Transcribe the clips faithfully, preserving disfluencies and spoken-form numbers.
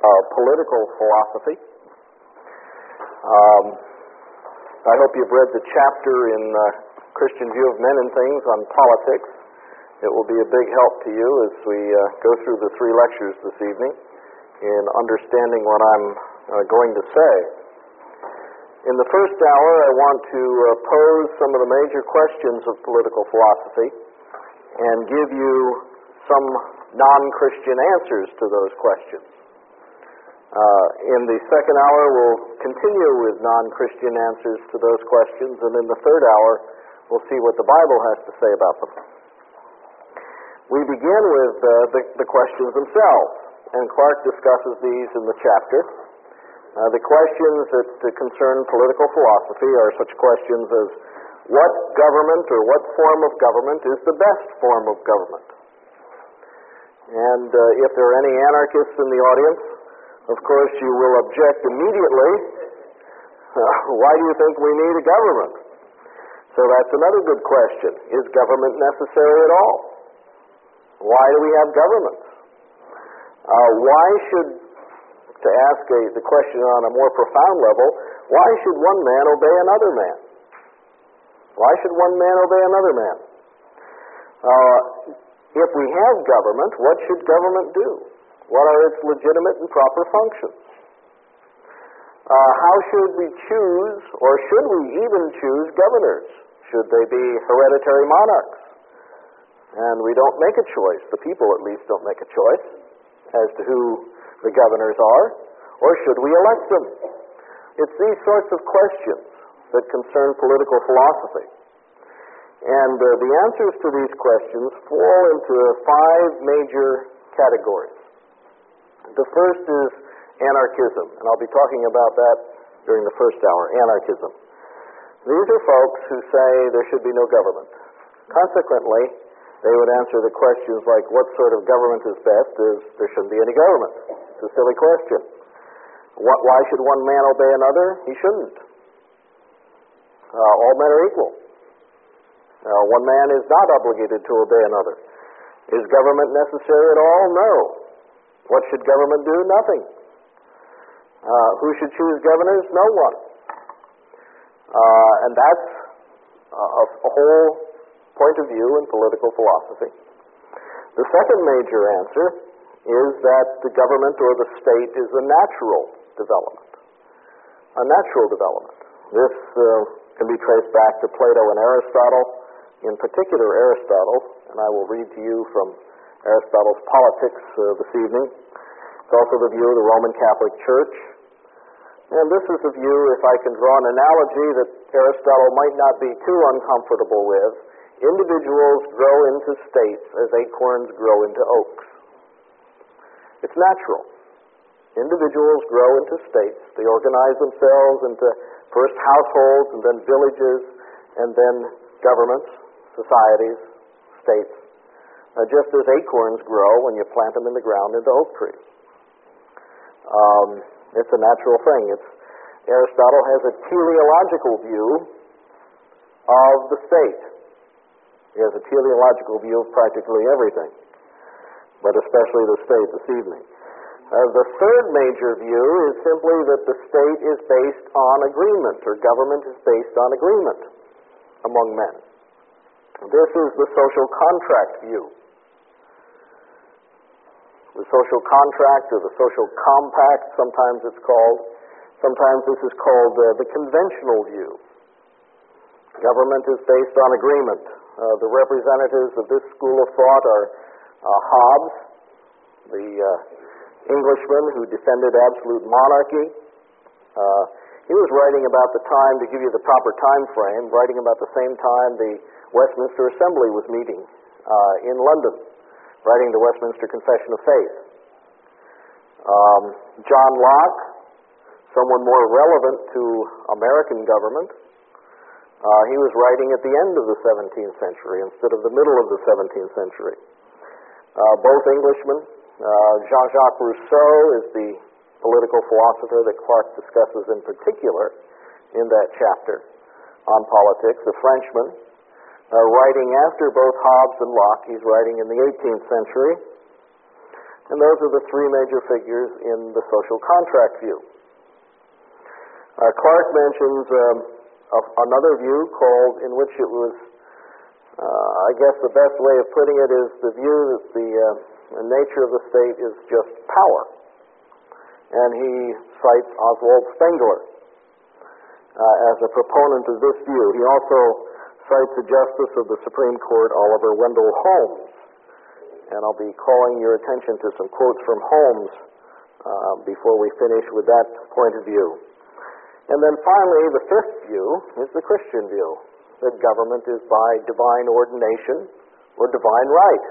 uh, political philosophy. Um, I hope you've read the chapter in uh, Christian View of Men and Things on politics. It will be a big help to you as we uh, go through the three lectures this evening in understanding what I'm uh, going to say. In the first hour, I want to uh, pose some of the major questions of political philosophy and give you some non-Christian answers to those questions. Uh, in the second hour, we'll continue with non-Christian answers to those questions, and in the third hour, we'll see what the Bible has to say about them. We begin with uh, the, the questions themselves, and Clark discusses these in the chapter. Uh, the questions that uh, concern political philosophy are such questions as what government or what form of government is the best form of government? And uh, if there are any anarchists in the audience, of course you will object immediately. Uh, why do you think we need a government? So that's another good question. Is government necessary at all? Why do we have governments? Uh, why should, to ask a, the question on a more profound level, why should one man obey another man? Why should one man obey another man? Uh, if we have government, what should government do? What are its legitimate and proper functions? Uh, how should we choose, or should we even choose governors? Should they be hereditary monarchs? And we don't make a choice. The people, at least, don't make a choice as to who the governors are. Or should we elect them? It's these sorts of questions that concern political philosophy. And uh, the answers to these questions fall into five major categories. The first is anarchism, and I'll be talking about that during the first hour, anarchism. These are folks who say there should be no government. Consequently, they would answer the questions like what sort of government is best is there shouldn't be any government. It's a silly question. What, why should one man obey another? He shouldn't. Uh, all men are equal. Uh, one man is not obligated to obey another. Is government necessary at all? No. What should government do? Nothing. Uh, who should choose governors? No one. Uh, and that's a, a whole point of view in political philosophy. The second major answer is that the government or the state is a natural development. A natural development. This uh, can be traced back to Plato and Aristotle, in particular Aristotle, and I will read to you from Aristotle's Politics uh, this evening. It's also the view of the Roman Catholic Church. And this is a view, if I can draw an analogy that Aristotle might not be too uncomfortable with. Individuals grow into states as acorns grow into oaks. It's natural. Individuals grow into states. They organize themselves into first households and then villages and then governments, societies, states, uh, just as acorns grow when you plant them in the ground into oak trees. Um, it's a natural thing. It's, Aristotle has a teleological view of the state. He has a teleological view of practically everything, but especially the state this evening. Uh, the third major view is simply that the state is based on agreement, or government is based on agreement among men. This is the social contract view. The social contract, or the social compact, sometimes it's called. Sometimes this is called uh, the conventional view. Government is based on agreement. Uh, the representatives of this school of thought are uh, Hobbes, the uh, Englishman who defended absolute monarchy. Uh, he was writing about the time, to give you the proper time frame, writing about the same time the Westminster Assembly was meeting uh, in London, writing the Westminster Confession of Faith. Um, John Locke, someone more relevant to American government, uh, he was writing at the end of the seventeenth century instead of the middle of the seventeenth century. Uh, both Englishmen. Uh, Jean-Jacques Rousseau is the political philosopher that Clark discusses in particular in that chapter on politics, a Frenchman, uh, writing after both Hobbes and Locke. He's writing in the eighteenth century. And those are the three major figures in the social contract view. Uh, Clark mentions um, a, another view called, in which it was, uh, I guess the best way of putting it is the view that the, uh, the nature of the state is just power. And he cites Oswald Spengler uh, as a proponent of this view. He also cites the Justice of the Supreme Court, Oliver Wendell Holmes. And I'll be calling your attention to some quotes from Holmes uh, before we finish with that point of view. And then finally, the fifth view is the Christian view, that government is by divine ordination or divine right.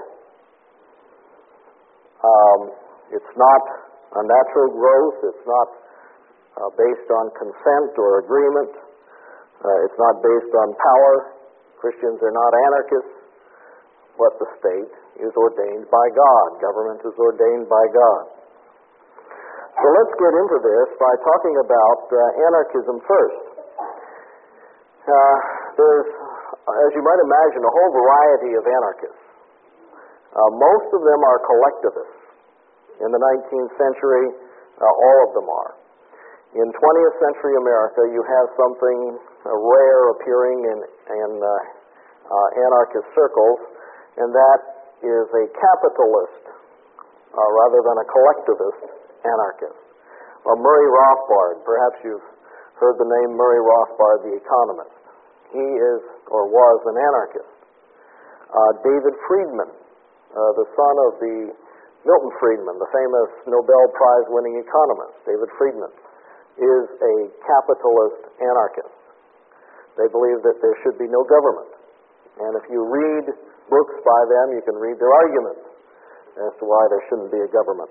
Um, it's not a natural growth. It's not uh, based on consent or agreement. Uh, it's not based on power. Christians are not anarchists, but the state is ordained by God. Government is ordained by God. So let's get into this by talking about uh, anarchism first. Uh, there's, as you might imagine, a whole variety of anarchists. Uh, most of them are collectivists. In the nineteenth century, uh, all of them are. In twentieth century America, you have something uh, rare appearing in, in uh, uh, anarchist circles, and that is a capitalist uh, rather than a collectivist anarchist. Well, Murray Rothbard, perhaps you've heard the name Murray Rothbard, the economist. He is, or was, an anarchist. Uh, David Friedman, uh, the son of the Milton Friedman, the famous Nobel Prize-winning economist, David Friedman, is a capitalist anarchist. They believe that there should be no government. And if you read books by them, you can read their arguments as to why there shouldn't be a government.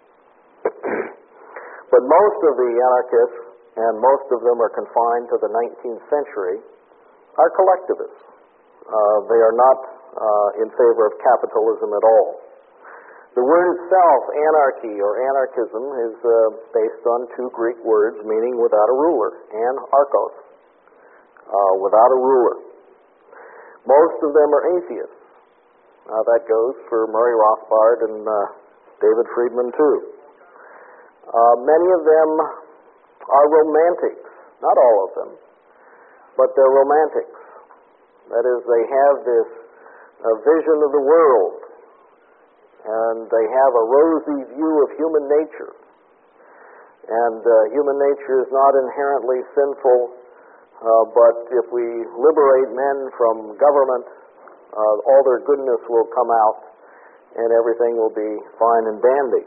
But most of the anarchists, and most of them are confined to the nineteenth century, are collectivists. Uh, they are not uh, in favor of capitalism at all. The word itself, anarchy or anarchism, is uh, based on two Greek words meaning without a ruler, and archos, uh, without a ruler. Most of them are atheists. Uh, that goes for Murray Rothbard and uh, David Friedman too. Uh, many of them are romantics, not all of them, but they're romantics. That is, they have this uh, vision of the world, and they have a rosy view of human nature. And uh, human nature is not inherently sinful, uh, but if we liberate men from government, uh, all their goodness will come out, and everything will be fine and dandy.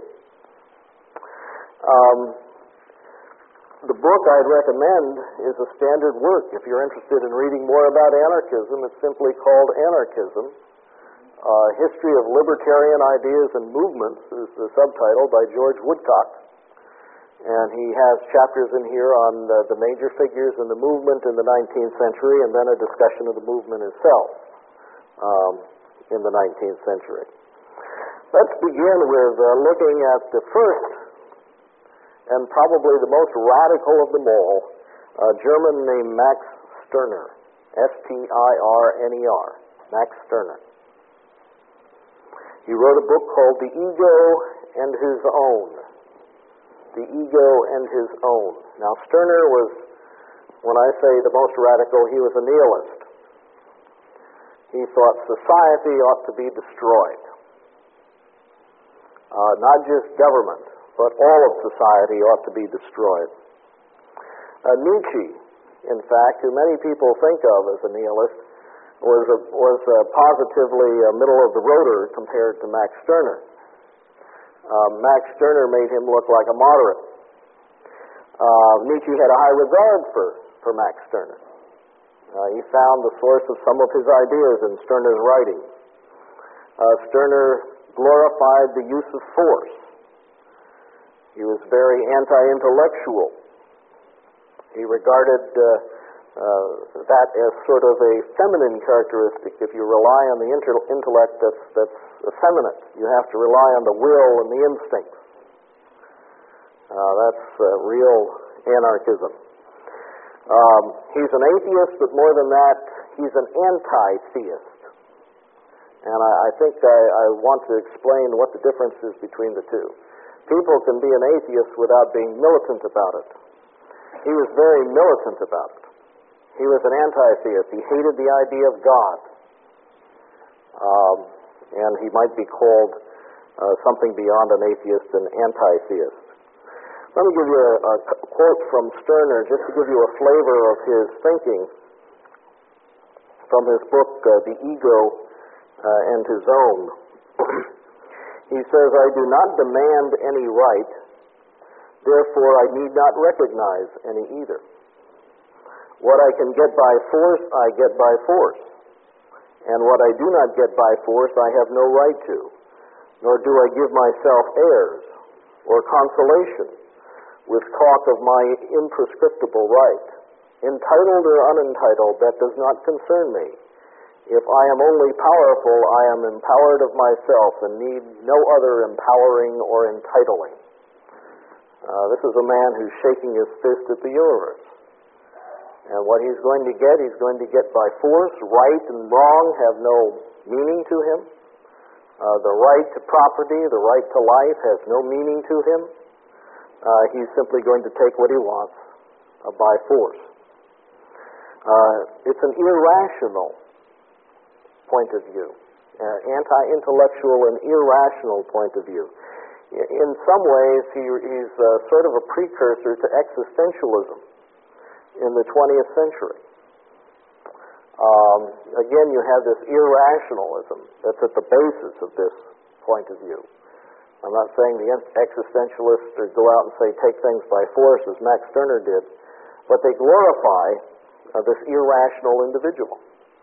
Um, the book I'd recommend is a standard work. If you're interested in reading more about anarchism, it's simply called Anarchism. Uh, History of Libertarian Ideas and Movements is the subtitle, by George Woodcock. And he has chapters in here on uh, the major figures in the movement in the nineteenth century, and then a discussion of the movement itself um, in the nineteenth century. Let's begin with uh, looking at the first and probably the most radical of them all, a German named Max Stirner, S T I R N E R, Max Stirner. He wrote a book called The Ego and His Own. The Ego and His Own. Now, Stirner was, when I say the most radical, he was a nihilist. He thought society ought to be destroyed. Uh, not just government, but all of society ought to be destroyed. Uh, Nietzsche, in fact, who many people think of as a nihilist, was a, was a positively a middle-of-the-roader compared to Max Stirner. Uh, Max Stirner made him look like a moderate. Uh, Nietzsche had a high regard for, for Max Stirner. Uh, he found the source of some of his ideas in Stirner's writings. Uh, Stirner glorified the use of force. He was very anti-intellectual. He regarded uh, uh, that as sort of a feminine characteristic. If you rely on the inter- intellect, that's, that's effeminate. You have to rely on the will and the instincts. Uh, that's uh, real anarchism. Um, he's an atheist, but more than that, he's an anti-theist. And I, I think I, I want to explain what the difference is between the two. People can be an atheist without being militant about it. He was very militant about it. He was an anti-theist. He hated the idea of God. Um, and he might be called uh, something beyond an atheist, an anti-theist. Let me give you a, a quote from Stirner, just to give you a flavor of his thinking, from his book, uh, The Ego uh, and His Own. He says, "I do not demand any right, therefore I need not recognize any either. What I can get by force, I get by force. And what I do not get by force, I have no right to. Nor do I give myself airs or consolation with talk of my imprescriptible right. Entitled or unentitled, that does not concern me. If I am only powerful, I am empowered of myself and need no other empowering or entitling." Uh, this is a man who's shaking his fist at the universe. And what he's going to get, he's going to get by force. Right and wrong have no meaning to him. Uh, the right to property, the right to life has no meaning to him. Uh, he's simply going to take what he wants uh, by force. Uh, it's an irrational point of view, uh, anti-intellectual and irrational point of view. In some ways, he, he's uh, sort of a precursor to existentialism in the twentieth century. Um, again, you have this irrationalism that's at the basis of this point of view. I'm not saying the existentialists go out and say, take things by force, as Max Stirner did, but they glorify uh, this irrational individual.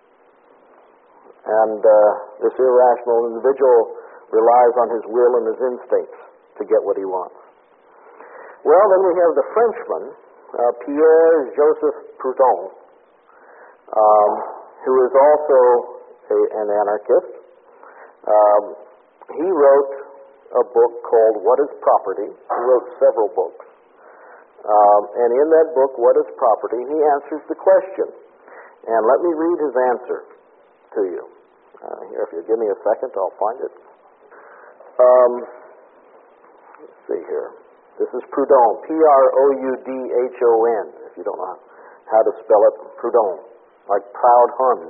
And uh, this irrational individual relies on his will and his instincts to get what he wants. Well, then we have the Frenchman, uh, Pierre-Joseph Proudhon, um, who is also a, an anarchist. Um, he wrote a book called What is Property? He wrote several books. Um, and in that book, What is Property? He answers the question. And let me read his answer to you. Uh, here, if you give me a second, I'll find it. Um, let's see here. This is Proudhon, P R O U D H O N, if you don't know how to spell it, Proudhon, like proud Hun.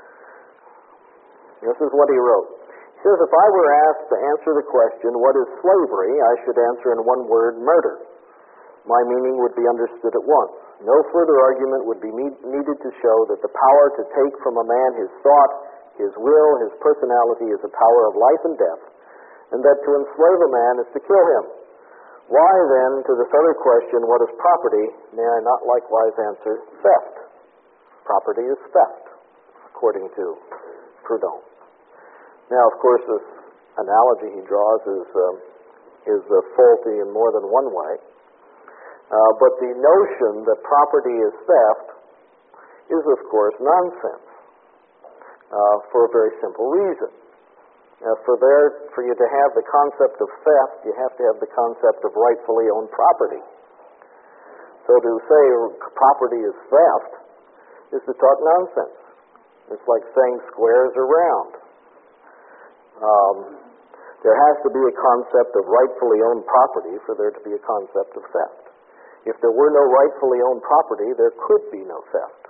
This is what he wrote. He says, if I were asked to answer the question, what is slavery, I should answer in one word, murder. My meaning would be understood at once. No further argument would be need, needed to show that the power to take from a man his thought, his will, his personality is a power of life and death, and that to enslave a man is to kill him. Why then, to this other question, what is property, may I not likewise answer theft? Property is theft, according to Proudhon. Now, of course, this analogy he draws is, um, is uh, faulty in more than one way. Uh, but the notion that property is theft is, of course, nonsense uh, for a very simple reason. Uh, for there, for you to have the concept of theft, you have to have the concept of rightfully owned property. So to say property is theft is to talk nonsense. It's like saying squares are round. Um, there has to be a concept of rightfully owned property for there to be a concept of theft. If there were no rightfully owned property, there could be no theft.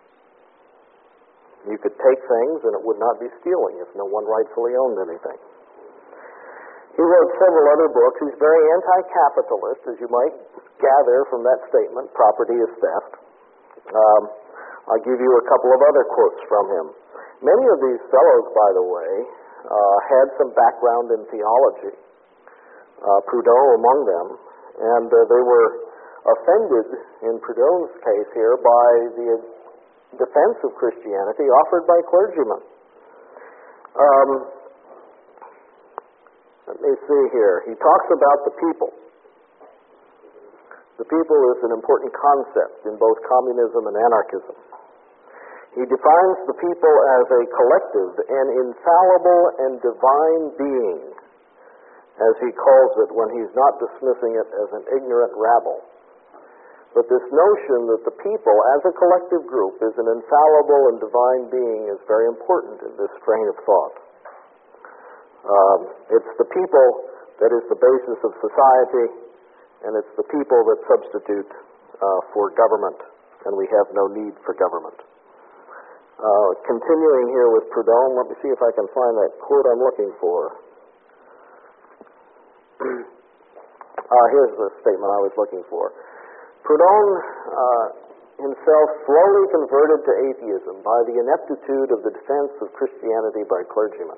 You could take things and it would not be stealing if no one rightfully owned anything. He wrote several other books. He's very anti-capitalist, as you might gather from that statement, property is theft. Um, I'll give you a couple of other quotes from him. Many of these fellows, by the way, uh, had some background in theology, uh, Proudhon among them, and uh, they were offended, in Proudhon's case here, by the defense of Christianity offered by clergymen. Um, let me see here. He talks about the people. The people is an important concept in both communism and anarchism. He defines the people as a collective, an infallible and divine being, as he calls it when he's not dismissing it as an ignorant rabble. But this notion that the people, as a collective group, is an infallible and divine being is very important in this strain of thought. Um, it's the people that is the basis of society, and it's the people that substitute uh, for government, and we have no need for government. Uh, continuing here with Proudhon, let me see if I can find that quote I'm looking for. uh, here's the statement I was looking for. Proudhon uh, himself slowly converted to atheism by the ineptitude of the defense of Christianity by clergymen.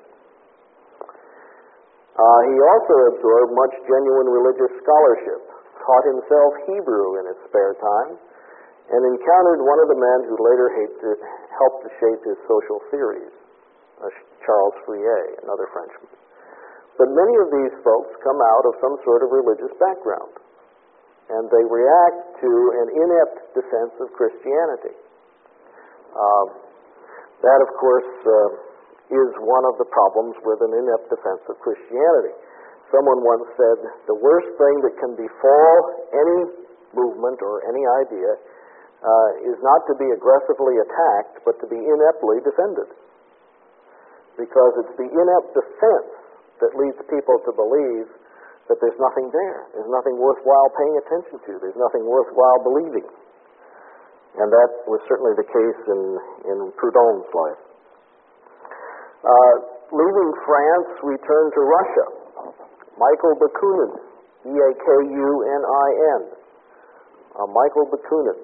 Uh, he also absorbed much genuine religious scholarship, taught himself Hebrew in his spare time, and encountered one of the men who later hated, helped to shape his social theories, uh, Charles Fourier, another Frenchman. But many of these folks come out of some sort of religious background, and they react to an inept defense of Christianity. Uh, that, of course, uh, is one of the problems with an inept defense of Christianity. Someone once said, the worst thing that can befall any movement or any idea uh, is not to be aggressively attacked, but to be ineptly defended. Because it's the inept defense that leads people to believe that there's nothing there. There's nothing worthwhile paying attention to. There's nothing worthwhile believing. And that was certainly the case in, in Proudhon's life. Uh, leaving France, we turn to Russia. Michael Bakunin, B A K U N I N. Uh, Michael Bakunin.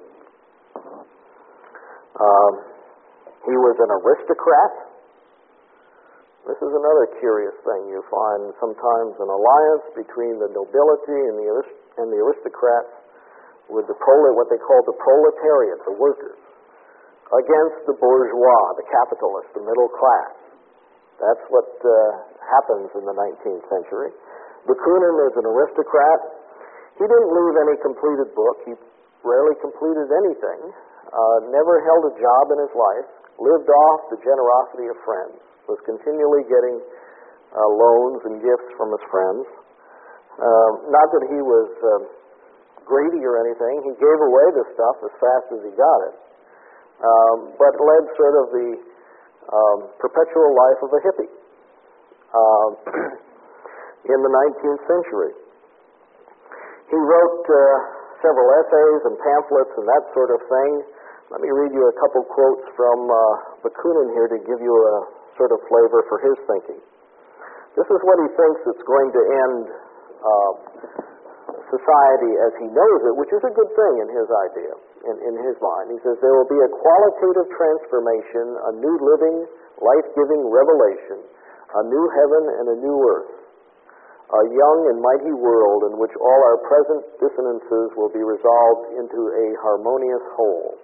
Uh, he was an aristocrat. This is another curious thing. You find sometimes an alliance between the nobility and the, arist- and the aristocrats with the prole- what they call the proletariat, the workers, against the bourgeois, the capitalist, the middle class. That's what uh, happens in the nineteenth century. Bakunin is an aristocrat. He didn't leave any completed book. He rarely completed anything. Uh, never held a job in his life. Lived off the generosity of friends. Was continually getting uh, loans and gifts from his friends. Uh, not that he was uh, greedy or anything. He gave away the stuff as fast as he got it. Um, but led sort of the um, perpetual life of a hippie uh, in the nineteenth century. He wrote uh, several essays and pamphlets and that sort of thing. Let me read you a couple quotes from uh, Bakunin here to give you a sort of flavor for his thinking. This is what he thinks it's going to end uh, society as he knows it, which is a good thing in his idea, in, in his mind. He says, there will be a qualitative transformation, a new living, life-giving revelation, a new heaven and a new earth, a young and mighty world in which all our present dissonances will be resolved into a harmonious whole.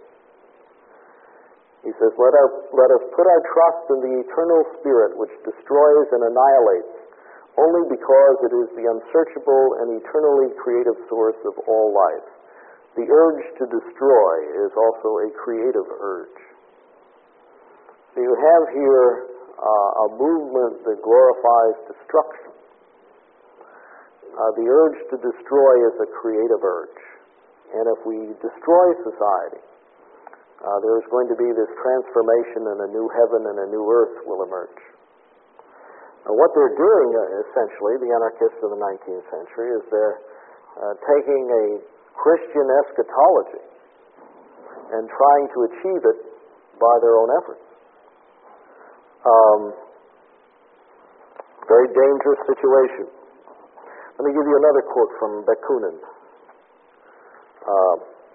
He says, let, our, let us put our trust in the eternal spirit which destroys and annihilates only because it is the unsearchable and eternally creative source of all life. The urge to destroy is also a creative urge. So you have here uh, a movement that glorifies destruction. Uh, the urge to destroy is a creative urge. And if we destroy society, Uh, there is going to be this transformation, and a new heaven and a new earth will emerge. Now, what they're doing, uh, essentially, the anarchists of the nineteenth century, is they're uh, taking a Christian eschatology and trying to achieve it by their own efforts. Um, very dangerous situation. Let me give you another quote from Bakunin. Uh,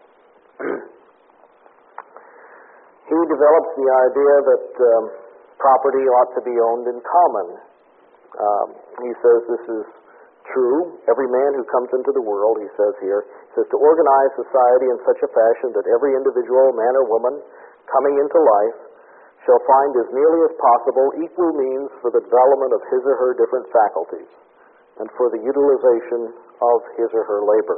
He develops the idea that um, property ought to be owned in common. Um, he says this is true. Every man who comes into the world, he says here, says to organize society in such a fashion that every individual, man or woman, coming into life shall find as nearly as possible equal means for the development of his or her different faculties and for the utilization of his or her labor.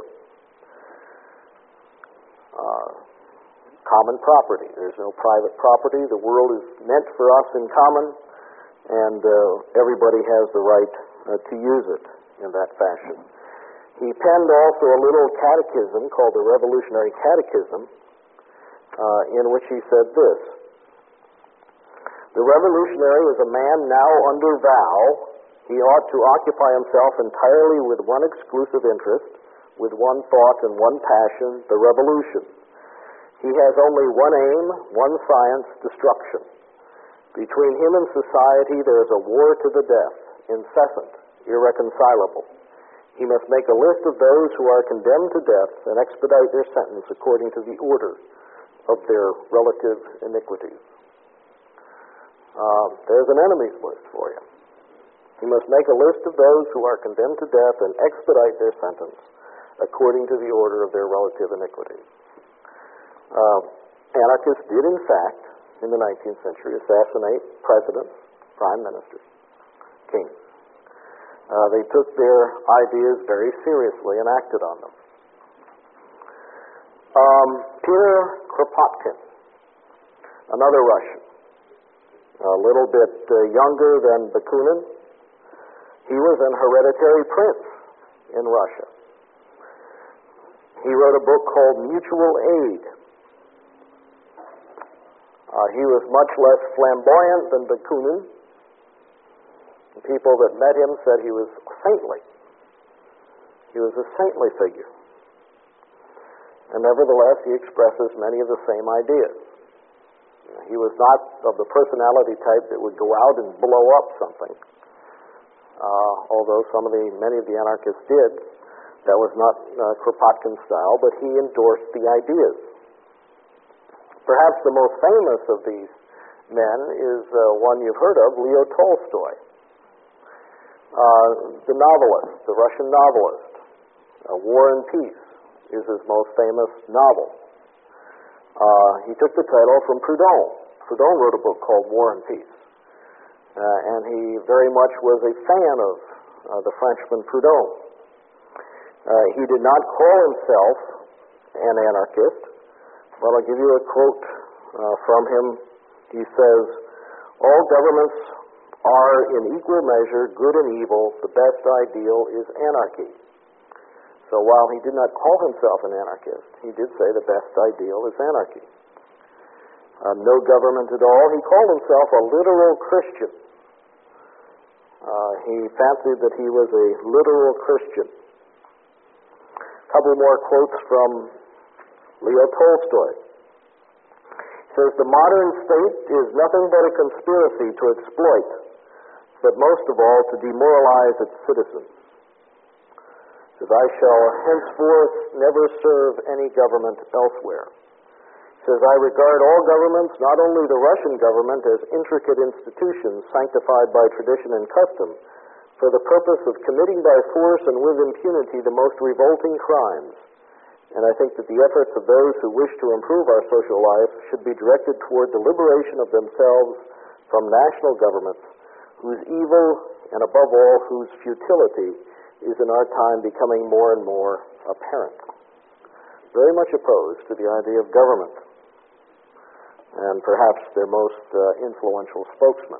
Uh, Common property. There's no private property. The world is meant for us in common, and uh, everybody has the right uh, to use it in that fashion. He penned also a little catechism called the Revolutionary Catechism, uh, in which he said this: the revolutionary is a man now under vow He ought to occupy himself entirely with one exclusive interest, with one thought and one passion, the revolution. He has only one aim, one science, destruction. Between him and society there is a war to the death, incessant, irreconcilable. He must make a list of those who are condemned to death and expedite their sentence according to the order of their relative iniquities. Uh, there's an enemy's list for you. He must make a list of those who are condemned to death and expedite their sentence according to the order of their relative iniquities. Uh, anarchists did, in fact, in the nineteenth century, assassinate presidents, prime ministers, kings. Uh, they took their ideas very seriously and acted on them. Um, Pierre Kropotkin, another Russian, a little bit uh, younger than Bakunin. He was an hereditary prince in Russia. He wrote a book called Mutual Aid. Uh, he was much less flamboyant than Bakunin. The people that met him said he was saintly. He was a saintly figure. And nevertheless, he expresses many of the same ideas. He was not of the personality type that would go out and blow up something. Uh, although some of the, many of the anarchists did. That was not uh, Kropotkin's style, but he endorsed the ideas. Perhaps the most famous of these men is uh, one you've heard of, Leo Tolstoy. Uh, the novelist, the Russian novelist. Uh, War and Peace is his most famous novel. Uh, he took the title from Proudhon. Proudhon wrote a book called War and Peace. Uh, and he very much was a fan of uh, the Frenchman Proudhon. Uh, he did not call himself an anarchist, but I'll give you a quote uh, from him. He says, "All governments are in equal measure good and evil. The best ideal is anarchy." So while he did not call himself an anarchist, he did say the best ideal is anarchy. Uh, no government at all. He called himself a literal Christian. Uh, he fancied that he was a literal Christian. A couple more quotes from Leo Tolstoy. He says, "The modern state is nothing but a conspiracy to exploit, but most of all to demoralize its citizens. He says, I shall henceforth never serve any government elsewhere." He says, "I regard all governments, not only the Russian government, as intricate institutions sanctified by tradition and custom, for the purpose of committing by force and with impunity the most revolting crimes. And I think that the efforts of those who wish to improve our social life should be directed toward the liberation of themselves from national governments, whose evil, and above all, whose futility is in our time becoming more and more apparent." Very much opposed to the idea of government, and perhaps their most uh, influential spokesman.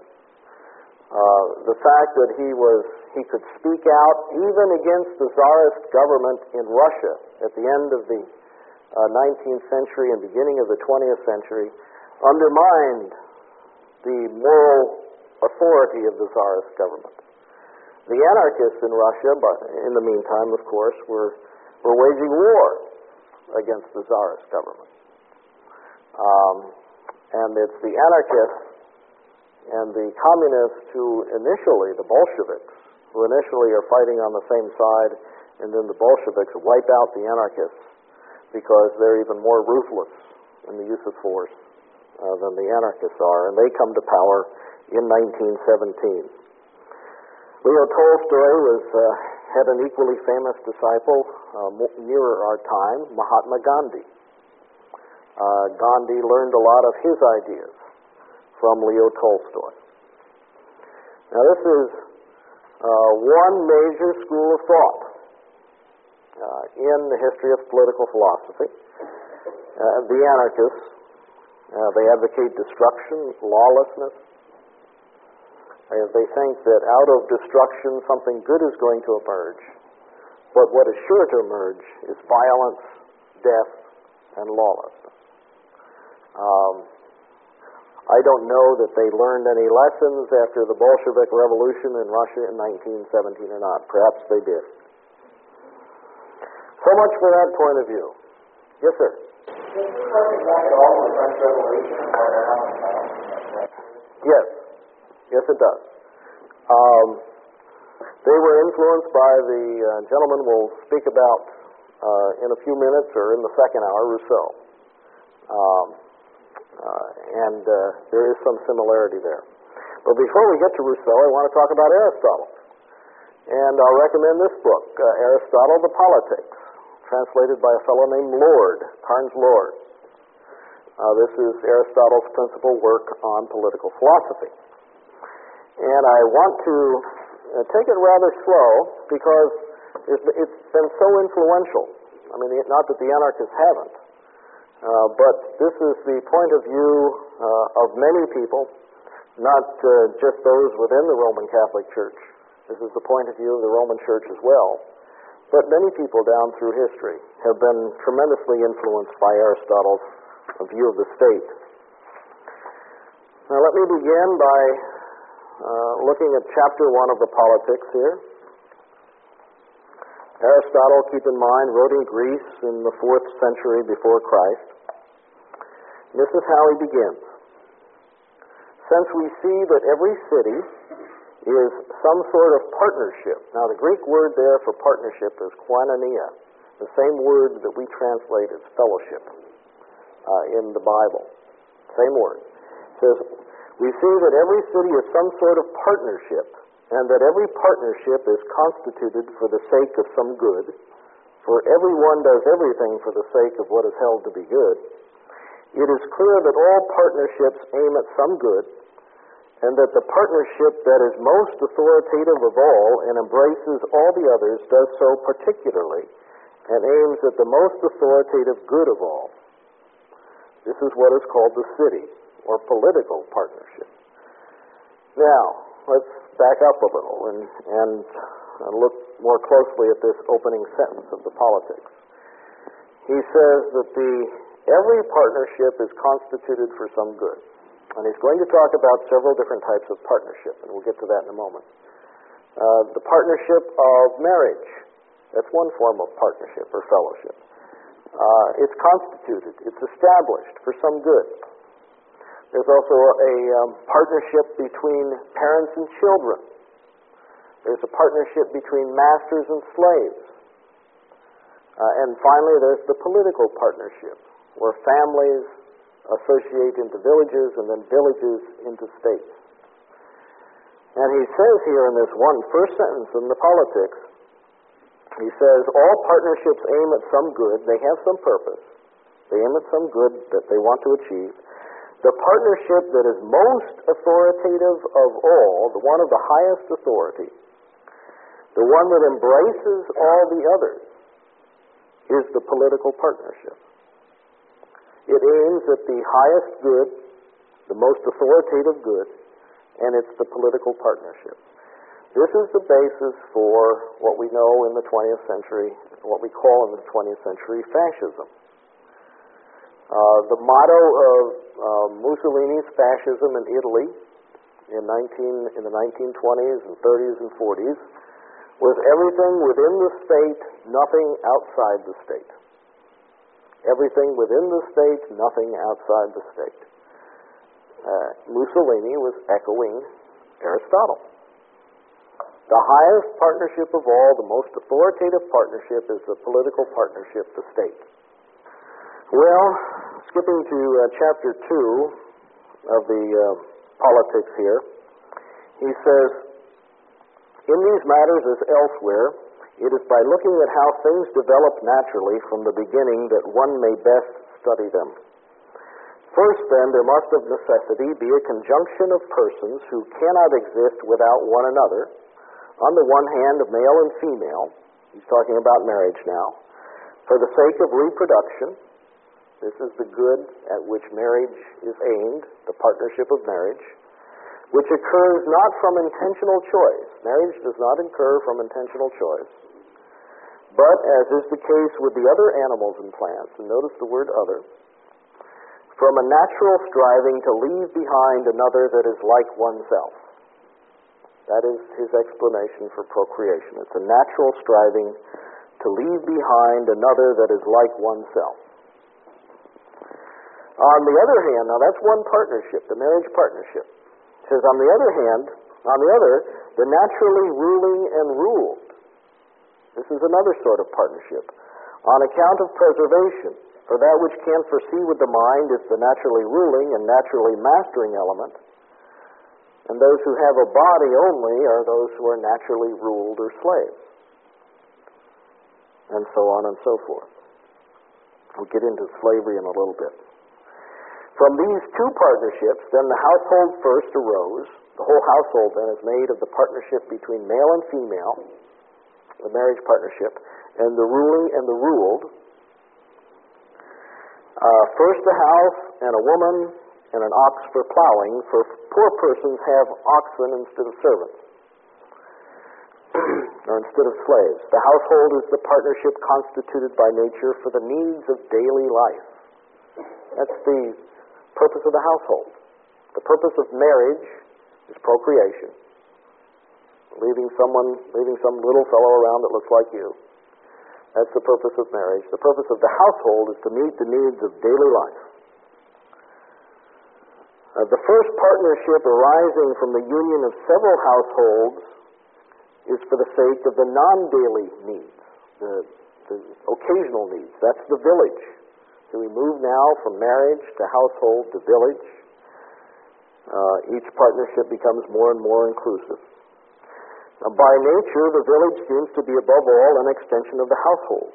Uh, the fact that he was he could speak out even against the Tsarist government in Russia at the end of the uh, nineteenth century and beginning of the twentieth century undermined the moral authority of the Tsarist government. The anarchists in Russia, but in the meantime, of course, were were waging war against the Tsarist government. Um, and it's the anarchists and the communists who initially, the Bolsheviks, who initially are fighting on the same side, and then the Bolsheviks wipe out the anarchists because they're even more ruthless in the use of force uh, than the anarchists are, and they come to power in nineteen seventeen. Leo Tolstoy was, uh, had an equally famous disciple uh, nearer our time, Mahatma Gandhi. Uh, Gandhi learned a lot of his ideas from Leo Tolstoy. Now this is uh, one major school of thought uh, in the history of political philosophy. Uh, the anarchists, uh, they advocate destruction, lawlessness. Uh, they think that out of destruction something good is going to emerge. But what is sure to emerge is violence, death, and lawlessness. Um, I don't know that they learned any lessons after the Bolshevik Revolution in Russia in nineteen seventeen or not. Perhaps they did. So much for that point of view. Yes, sir? Does this harken back at all to the French Revolution or how it sounds? Yes. Yes, it does. Um, they were influenced by the uh, gentleman we'll speak about uh, in a few minutes, or in the second hour, Rousseau. Um, uh, and uh, there is some similarity there. But before we get to Rousseau, I want to talk about Aristotle. And I'll recommend this book, uh, Aristotle, The Politics, translated by a fellow named Lord, Carnes Lord. Uh, this is Aristotle's principal work on political philosophy. And I want to uh, take it rather slow because it's, it's been so influential. I mean, not that the anarchists haven't, uh, but this is the point of view uh, of many people, not uh, just those within the Roman Catholic Church. This is the point of view of the Roman Church as well. But many people down through history have been tremendously influenced by Aristotle's view of the state. Now let me begin by uh, looking at chapter one of the Politics here. Aristotle, keep in mind, wrote in Greece in the fourth century before Christ. And this is how he begins. Since we see that every city is some sort of partnership. Now, the Greek word there for partnership is koinonia, the same word that we translate as fellowship uh, in the Bible. Same word. It says, we see that every city is some sort of partnership, and that every partnership is constituted for the sake of some good, for everyone does everything for the sake of what is held to be good. It is clear that all partnerships aim at some good, and that the partnership that is most authoritative of all and embraces all the others does so particularly and aims at the most authoritative good of all. This is what is called the city, or political partnership. Now, let's back up a little and, and look more closely at this opening sentence of the Politics. He says that the every partnership is constituted for some good. And he's going to talk about several different types of partnership, and we'll get to that in a moment. Uh, the partnership of marriage, that's one form of partnership or fellowship. Uh, it's constituted, it's established for some good. There's also a um, partnership between parents and children. There's a partnership between masters and slaves. Uh, and finally, there's the political partnership, where families associate into villages, and then villages into states. And he says here in this one first sentence in the Politics, he says, all partnerships aim at some good, they have some purpose, they aim at some good that they want to achieve. The partnership that is most authoritative of all, the one of the highest authority, the one that embraces all the others, is the political partnership. It aims at the highest good, the most authoritative good, and it's the political partnership. This is the basis for what we know in the twentieth century, what we call in the twentieth century fascism. Uh, the motto of uh, Mussolini's fascism in Italy in, nineteen, in the nineteen twenties and thirties and forties was everything within the state, nothing outside the state. Everything within the state, nothing outside the state. Uh, Mussolini was echoing Aristotle. The highest partnership of all, the most authoritative partnership, is the political partnership, the state. Well, skipping to uh, chapter two of the uh, Politics here, he says, in these matters as elsewhere, it is by looking at how things develop naturally from the beginning that one may best study them. First, then, there must of necessity be a conjunction of persons who cannot exist without one another. On the one hand, of male and female, he's talking about marriage now, for the sake of reproduction. This is the good at which marriage is aimed, the partnership of marriage, which occurs not from intentional choice. Marriage does not occur from intentional choice. But, as is the case with the other animals and plants, and notice the word other, from a natural striving to leave behind another that is like oneself. That is his explanation for procreation. It's a natural striving to leave behind another that is like oneself. On the other hand, now that's one partnership, the marriage partnership. It says, on the other hand, on the other, the naturally ruling and ruled. This is another sort of partnership. On account of preservation, for that which can foresee with the mind is the naturally ruling and naturally mastering element, and those who have a body only are those who are naturally ruled or slaves, and so on and so forth. We'll get into slavery in a little bit. From these two partnerships, then the household first arose. The whole household then is made of the partnership between male and female, the marriage partnership, and the ruling and the ruled. Uh, first a house and a woman and an ox for plowing, for poor persons have oxen instead of servants, or instead of slaves. The household is the partnership constituted by nature for the needs of daily life. That's the purpose of the household. The purpose of marriage is procreation. Leaving someone, leaving some little fellow around that looks like you. That's the purpose of marriage. The purpose of the household is to meet the needs of daily life. Uh, the first partnership arising from the union of several households is for the sake of the non-daily needs, the, the occasional needs. That's the village. So we move now from marriage to household to village. Uh, each partnership becomes more and more inclusive. Now, by nature, the village seems to be above all an extension of the household.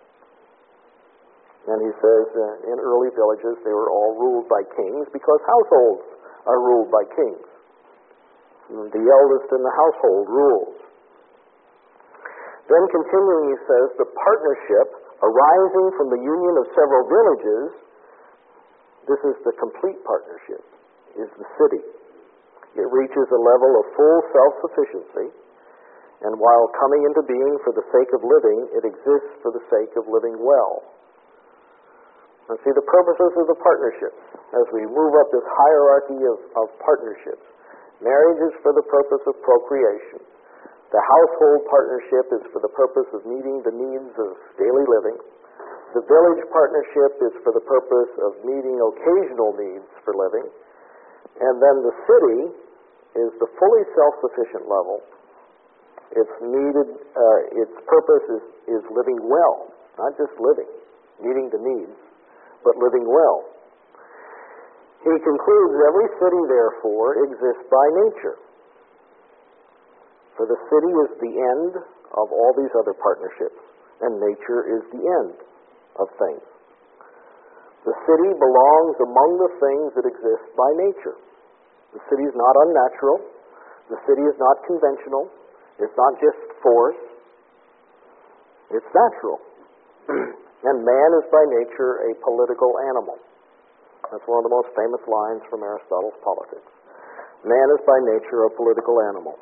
And he says uh, in early villages they were all ruled by kings because households are ruled by kings. And the eldest in the household rules. Then continuing, he says, the partnership arising from the union of several villages, this is the complete partnership, is the city. It reaches a level of full self-sufficiency, and while coming into being for the sake of living, it exists for the sake of living well. And see the purposes of the partnerships as we move up this hierarchy of, of partnerships. Marriage is for the purpose of procreation. The household partnership is for the purpose of meeting the needs of daily living. The village partnership is for the purpose of meeting occasional needs for living. And then the city is the fully self-sufficient level. Its needed, uh, its purpose is, is living well, not just living, meeting the needs, but living well. He concludes, every city, therefore, exists by nature. For the city is the end of all these other partnerships, and nature is the end of things. The city belongs among the things that exist by nature. The city is not unnatural. The city is not conventional. It's not just force. It's natural. And man is by nature a political animal. That's one of the most famous lines from Aristotle's Politics. Man is by nature a political animal.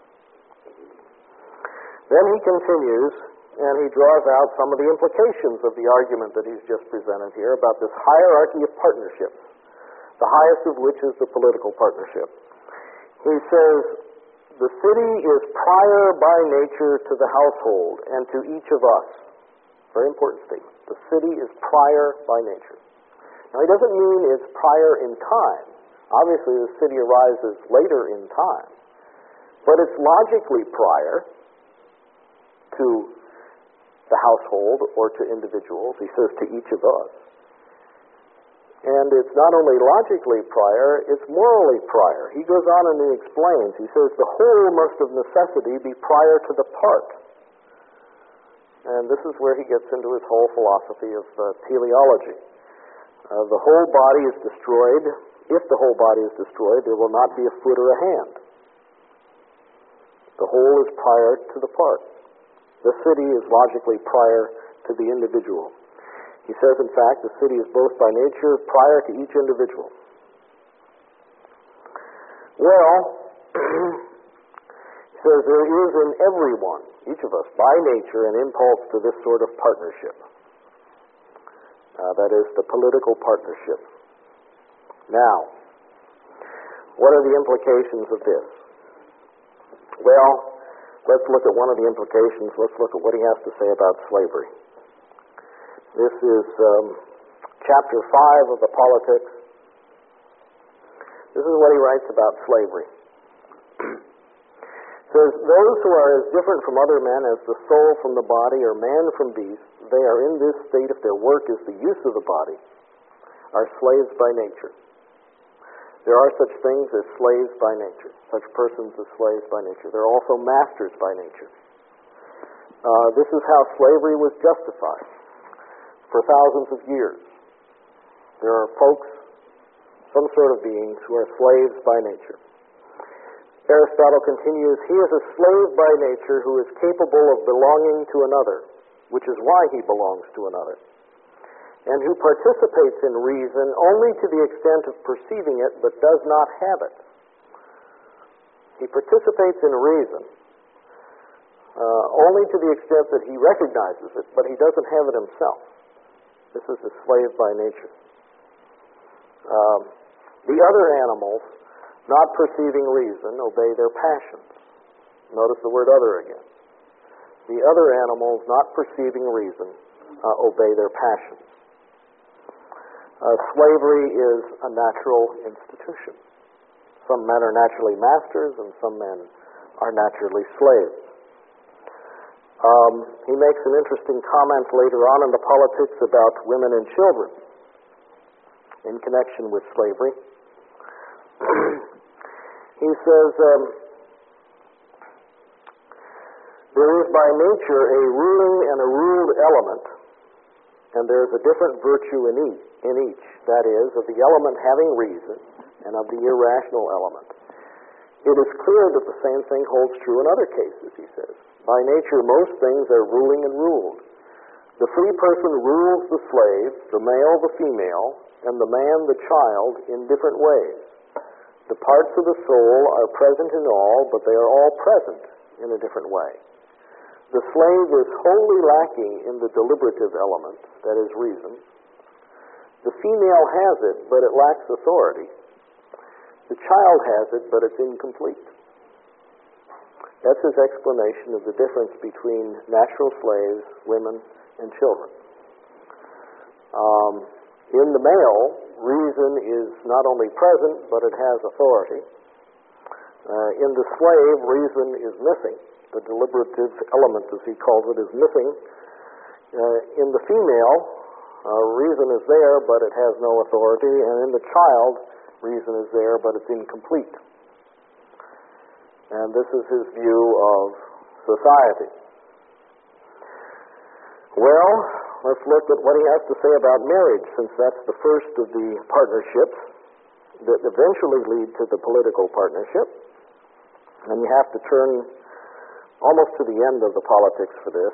Then he continues, and he draws out some of the implications of the argument that he's just presented here about this hierarchy of partnerships, the highest of which is the political partnership. He says, the city is prior by nature to the household and to each of us. Very important statement. The city is prior by nature. Now, he doesn't mean it's prior in time. Obviously, the city arises later in time. But it's logically prior to the household or to individuals. He says to each of us. And it's not only logically prior, it's morally prior. He goes on and he explains. He says the whole must of necessity be prior to the part. And this is where he gets into his whole philosophy of uh, teleology. Uh, the whole body is destroyed. If the whole body is destroyed, there will not be a foot or a hand. The whole is prior to the part. The city is logically prior to the individual. He says, in fact, the city is both by nature prior to each individual. Well, he says there is in everyone, each of us, by nature, an impulse to this sort of partnership. Uh, that is, the political partnership. Now, what are the implications of this? Well, let's look at one of the implications. Let's look at what he has to say about slavery. This is um, chapter five of the Politics. This is what he writes about slavery. It says, those who are as different from other men as the soul from the body or man from beast, they are in this state if their work is the use of the body, are slaves by nature. There are such things as slaves by nature, such persons as slaves by nature. There are also masters by nature. Uh, this is how slavery was justified for thousands of years. There are folks, some sort of beings, who are slaves by nature. Aristotle continues, he is a slave by nature who is capable of belonging to another, which is why he belongs to another, and who participates in reason only to the extent of perceiving it, but does not have it. He participates in reason uh, only to the extent that he recognizes it, but he doesn't have it himself. This is a slave by nature. Um, the other animals, not perceiving reason, obey their passions. Notice the word other again. The other animals, not perceiving reason, uh, obey their passions. Uh, slavery is a natural institution. Some men are naturally masters and some men are naturally slaves. Um, he makes an interesting comment later on in the Politics about women and children in connection with slavery. He says, um, there is by nature a ruling and a ruled element, and there is a different virtue in each, in each, that is, of the element having reason and of the irrational element. It is clear that the same thing holds true in other cases, he says. By nature, most things are ruling and ruled. The free person rules the slave, the male the female, and the man the child in different ways. The parts of the soul are present in all, but they are all present in a different way. The slave is wholly lacking in the deliberative element, that is reason. The female has it, but it lacks authority. The child has it, but it's incomplete. That's his explanation of the difference between natural slaves, women, and children. Um, in the male, reason is not only present, but it has authority. Uh, in the slave, reason is missing. The deliberative element, as he calls it, is missing. Uh, in the female, uh, reason is there, but it has no authority. And in the child, reason is there, but it's incomplete. And this is his view of society. Well, let's look at what he has to say about marriage, since that's the first of the partnerships that eventually lead to the political partnership. And you have to turn almost to the end of the Politics for this.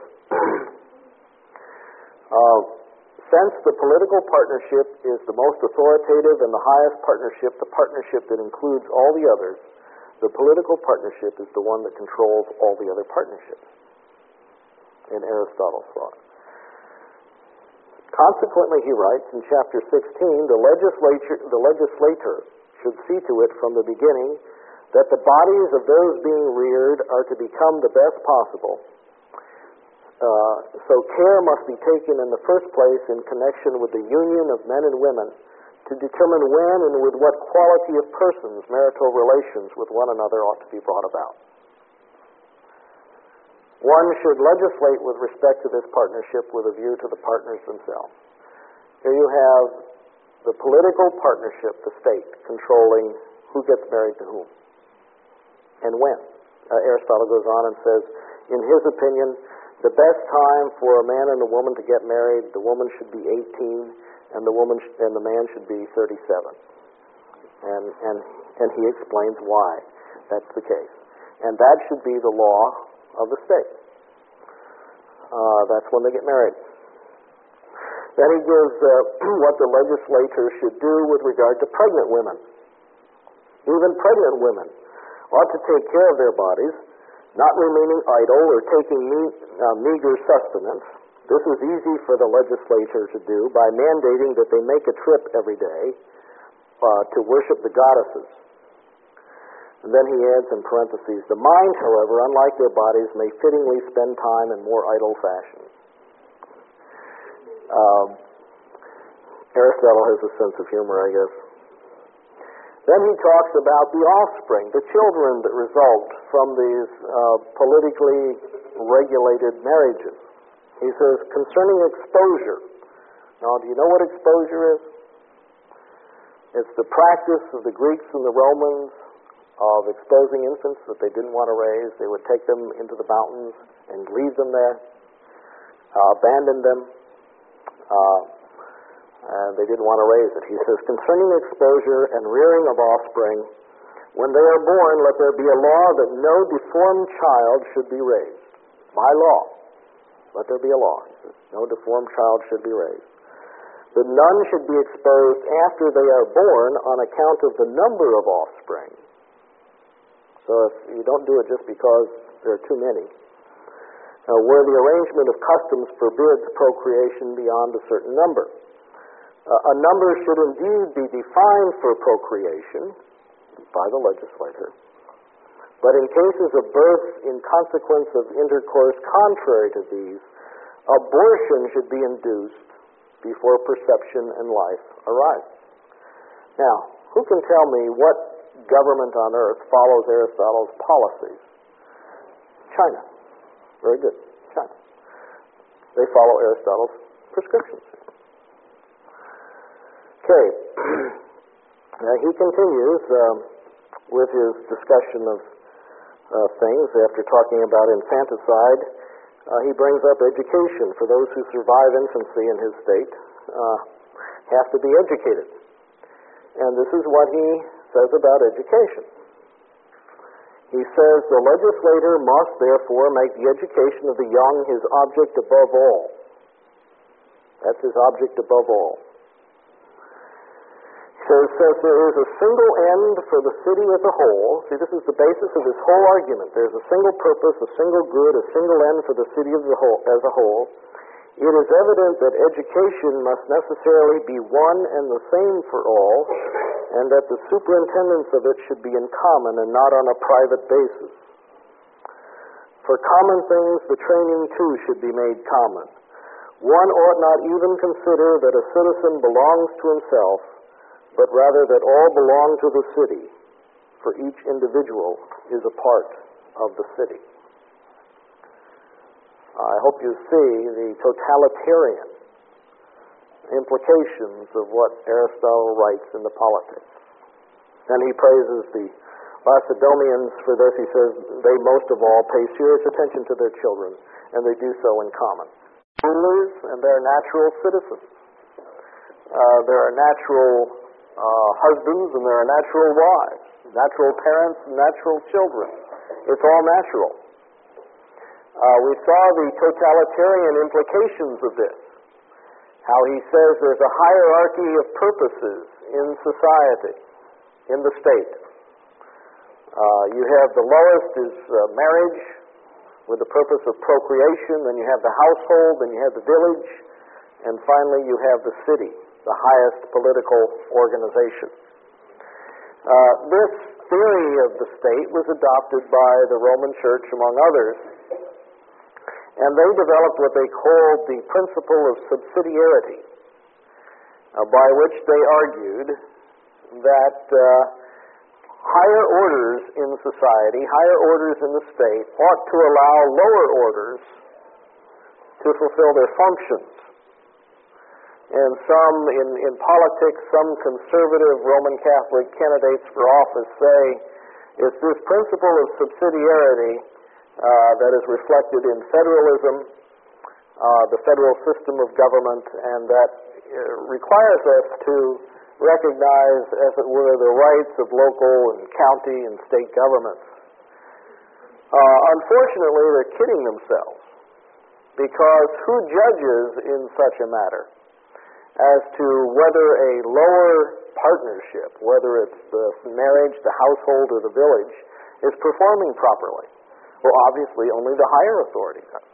uh, since the political partnership is the most authoritative and the highest partnership, the partnership that includes all the others, the political partnership is the one that controls all the other partnerships, in Aristotle's thought. Consequently, he writes in chapter sixteen, the legislature, the legislator should see to it from the beginning that the bodies of those being reared are to become the best possible. Uh, so care must be taken in the first place in connection with the union of men and women to determine when and with what quality of persons marital relations with one another ought to be brought about. One should legislate with respect to this partnership with a view to the partners themselves. Here you have the political partnership, the state, controlling who gets married to whom and when. Uh, Aristotle goes on and says, in his opinion, the best time for a man and a woman to get married, the woman should be eighteen, and the woman sh- and the man should be thirty-seven. And and and he explains why that's the case. And that should be the law of the state. Uh, that's when they get married. Then he gives uh, what the legislature should do with regard to pregnant women. Even pregnant women ought to take care of their bodies, not remaining idle or taking me- uh, meager sustenance. This is easy for the legislature to do by mandating that they make a trip every day, uh, to worship the goddesses. And then he adds in parentheses, the mind, however, unlike their bodies, may fittingly spend time in more idle fashion. Um, Aristotle has a sense of humor, I guess. Then he talks about the offspring, the children that result from these uh, politically regulated marriages. He says, concerning exposure. Now, do you know what exposure is? It's the practice of the Greeks and the Romans of exposing infants that they didn't want to raise. They would take them into the mountains and leave them there, uh, abandon them. Uh, and they didn't want to raise it. He says, concerning exposure and rearing of offspring, when they are born, let there be a law that no deformed child should be raised. By law, let there be a law. He says, no deformed child should be raised. That none should be exposed after they are born on account of the number of offspring. So if you don't do it just because there are too many. Now, where the arrangement of customs forbids procreation beyond a certain number. Uh, a number should indeed be defined for procreation by the legislator. But in cases of birth in consequence of intercourse contrary to these, abortion should be induced before perception and life arise. Now, who can tell me what government on earth follows Aristotle's policies? China. Very good. China. They follow Aristotle's prescriptions. Okay. Now he continues um, with his discussion of uh, things. After talking about infanticide, uh, he brings up education. For those who survive infancy in his state uh, have to be educated. And this is what he says about education. He says, the legislator must therefore make the education of the young his object above all. That's his object above all. So it says there is a single end for the city as a whole. See, this is the basis of this whole argument. There's a single purpose, a single good, a single end for the city as a whole. As a whole. It is evident that education must necessarily be one and the same for all, and that the superintendence of it should be in common and not on a private basis. For common things, the training too should be made common. One ought not even consider that a citizen belongs to himself, but rather that all belong to the city, for each individual is a part of the city. I hope you see the totalitarian implications of what Aristotle writes in the Politics. And he praises the Lacedaemonians for this. He says they most of all pay serious attention to their children, and they do so in common. Rulers and their natural citizens. Uh, there are natural uh, husbands and there are natural wives, natural parents and natural children. It's all natural. Uh, we saw the totalitarian implications of this. How he says there's a hierarchy of purposes in society, in the state. Uh, you have the lowest is uh, marriage with the purpose of procreation, then you have the household, then you have the village, and finally you have the city, the highest political organization. Uh, this theory of the state was adopted by the Roman Church, among others, and they developed what they called the principle of subsidiarity, uh, by which they argued that uh, higher orders in society, higher orders in the state, ought to allow lower orders to fulfill their functions. And some, in, in politics, some conservative Roman Catholic candidates for office say it's this principle of subsidiarity uh, that is reflected in federalism, uh, the federal system of government, and that uh, requires us to recognize, as it were, the rights of local and county and state governments. Uh, unfortunately, they're kidding themselves, because who judges in such a matter as to whether a lower partnership, whether it's the marriage, the household, or the village, is performing properly? Well, obviously, only the higher authority does.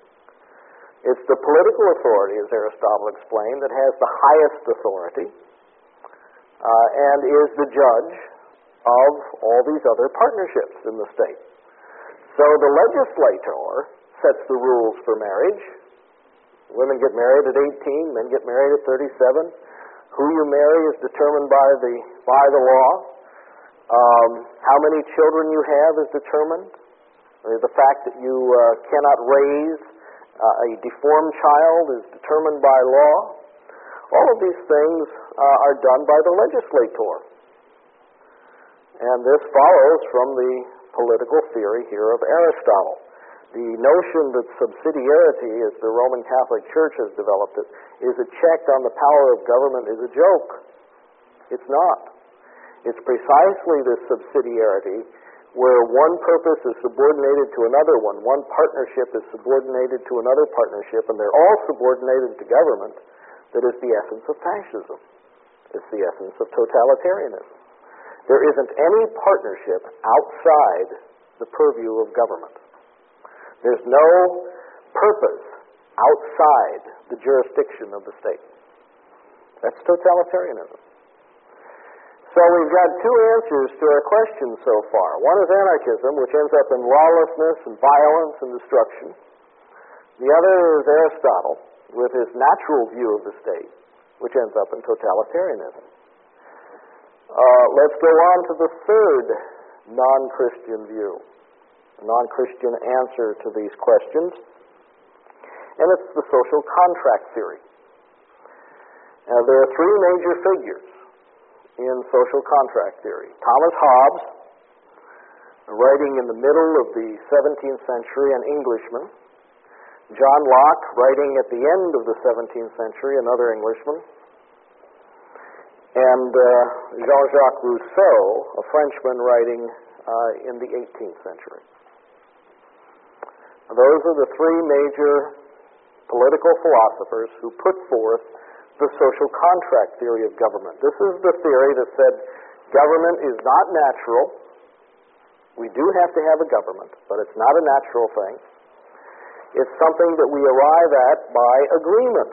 It's the political authority, as Aristotle explained, that has the highest authority. uh, and is the judge of all these other partnerships in the state. So the legislator sets the rules for marriage. Women get married at eighteen, men get married at thirty-seven. Who you marry is determined by the by the law. Um, how many children you have is determined. The fact that you uh, cannot raise uh, a deformed child is determined by law. All of these things uh, are done by the legislator. And this follows from the political theory here of Aristotle. The notion that subsidiarity, as the Roman Catholic Church has developed it, is a check on the power of government is a joke. It's not. It's precisely this subsidiarity where one purpose is subordinated to another one, one partnership is subordinated to another partnership, and they're all subordinated to government, that is the essence of fascism. It's the essence of totalitarianism. There isn't any partnership outside the purview of government. There's no purpose outside the jurisdiction of the state. That's totalitarianism. So we've got two answers to our question so far. One is anarchism, which ends up in lawlessness and violence and destruction. The other is Aristotle, with his natural view of the state, which ends up in totalitarianism. Uh, let's go on to the third non-Christian view, a non-Christian answer to these questions, and it's the social contract theory. Now, there are three major figures in social contract theory. Thomas Hobbes, writing in the middle of the seventeenth century, an Englishman. John Locke, writing at the end of the seventeenth century, another Englishman. And uh, Jean-Jacques Rousseau, a Frenchman, writing uh, in the eighteenth century. Those are the three major political philosophers who put forth the social contract theory of government. This is the theory that said government is not natural. We do have to have a government, but it's not a natural thing. It's something that we arrive at by agreement.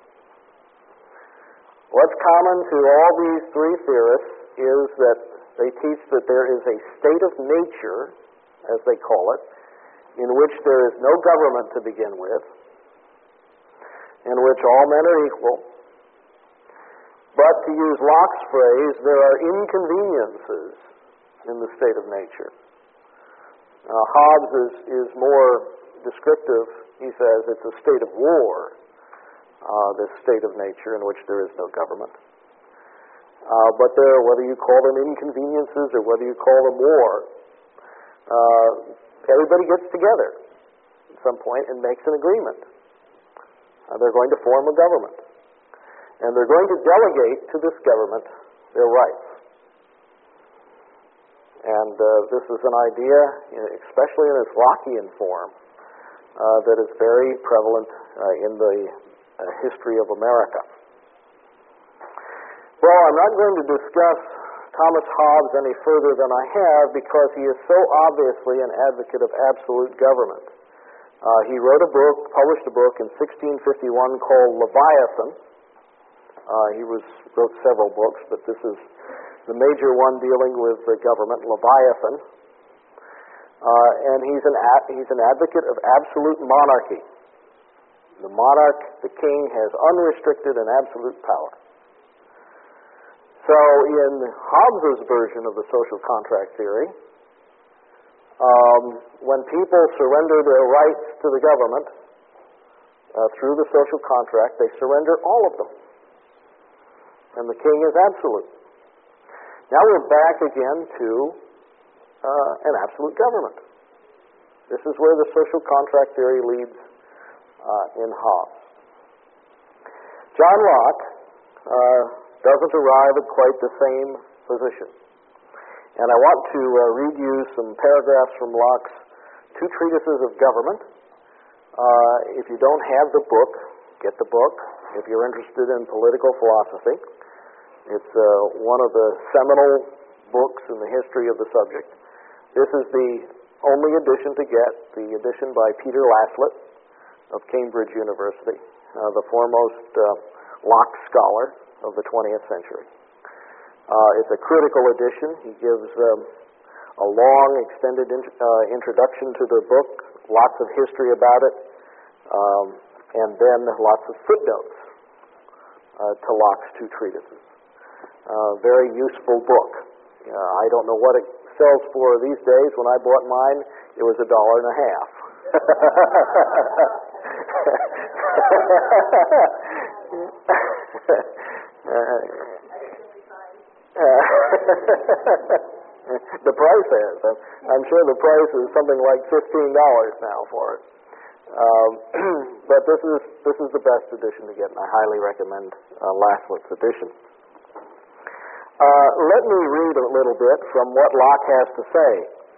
What's common to all these three theorists is that they teach that there is a state of nature, as they call it, in which there is no government to begin with, in which all men are equal. But to use Locke's phrase, there are inconveniences in the state of nature. Uh, Hobbes is, is more descriptive. He says it's a state of war, uh, this state of nature in which there is no government. Uh, but there, whether you call them inconveniences or whether you call them war, uh, everybody gets together at some point and makes an agreement. Uh, they're going to form a government. And they're going to delegate to this government their rights. And uh, this is an idea, especially in its Lockean form, uh, that is very prevalent uh, in the uh, history of America. Well, I'm not going to discuss Thomas Hobbes any further than I have because he is so obviously an advocate of absolute government. Uh, he wrote a book, published a book in sixteen fifty-one called Leviathan. Uh, he was, wrote several books, but this is the major one dealing with the government, Leviathan. Uh, and he's an, a, he's an advocate of absolute monarchy. The monarch, the king, has unrestricted and absolute power. So in Hobbes' version of the social contract theory, um, when people surrender their rights to the government uh, through the social contract, they surrender all of them. And the king is absolute. Now we're back again to uh, an absolute government. This is where the social contract theory leads uh, in Hobbes. John Locke uh, doesn't arrive at quite the same position. And I want to uh, read you some paragraphs from Locke's two treatises of government. Uh, if you don't have the book, get the book. If you're interested in political philosophy, it's uh, one of the seminal books in the history of the subject. This is the only edition to get, the edition by Peter Laslett of Cambridge University, uh, the foremost uh, Locke scholar of the twentieth century. Uh, it's a critical edition. He gives um, a long, extended in, uh, introduction to the book, lots of history about it, um, and then lots of footnotes uh, to Locke's two treatises. Uh, very useful book. Uh, I don't know what it sells for these days. When I bought mine, it was a dollar and a half. The price is. I'm sure the price is something like fifteen dollars now for it. Um, but this is this is the best edition to get, and I highly recommend uh, Laslitt's edition. Uh, let me read a little bit from what Locke has to say.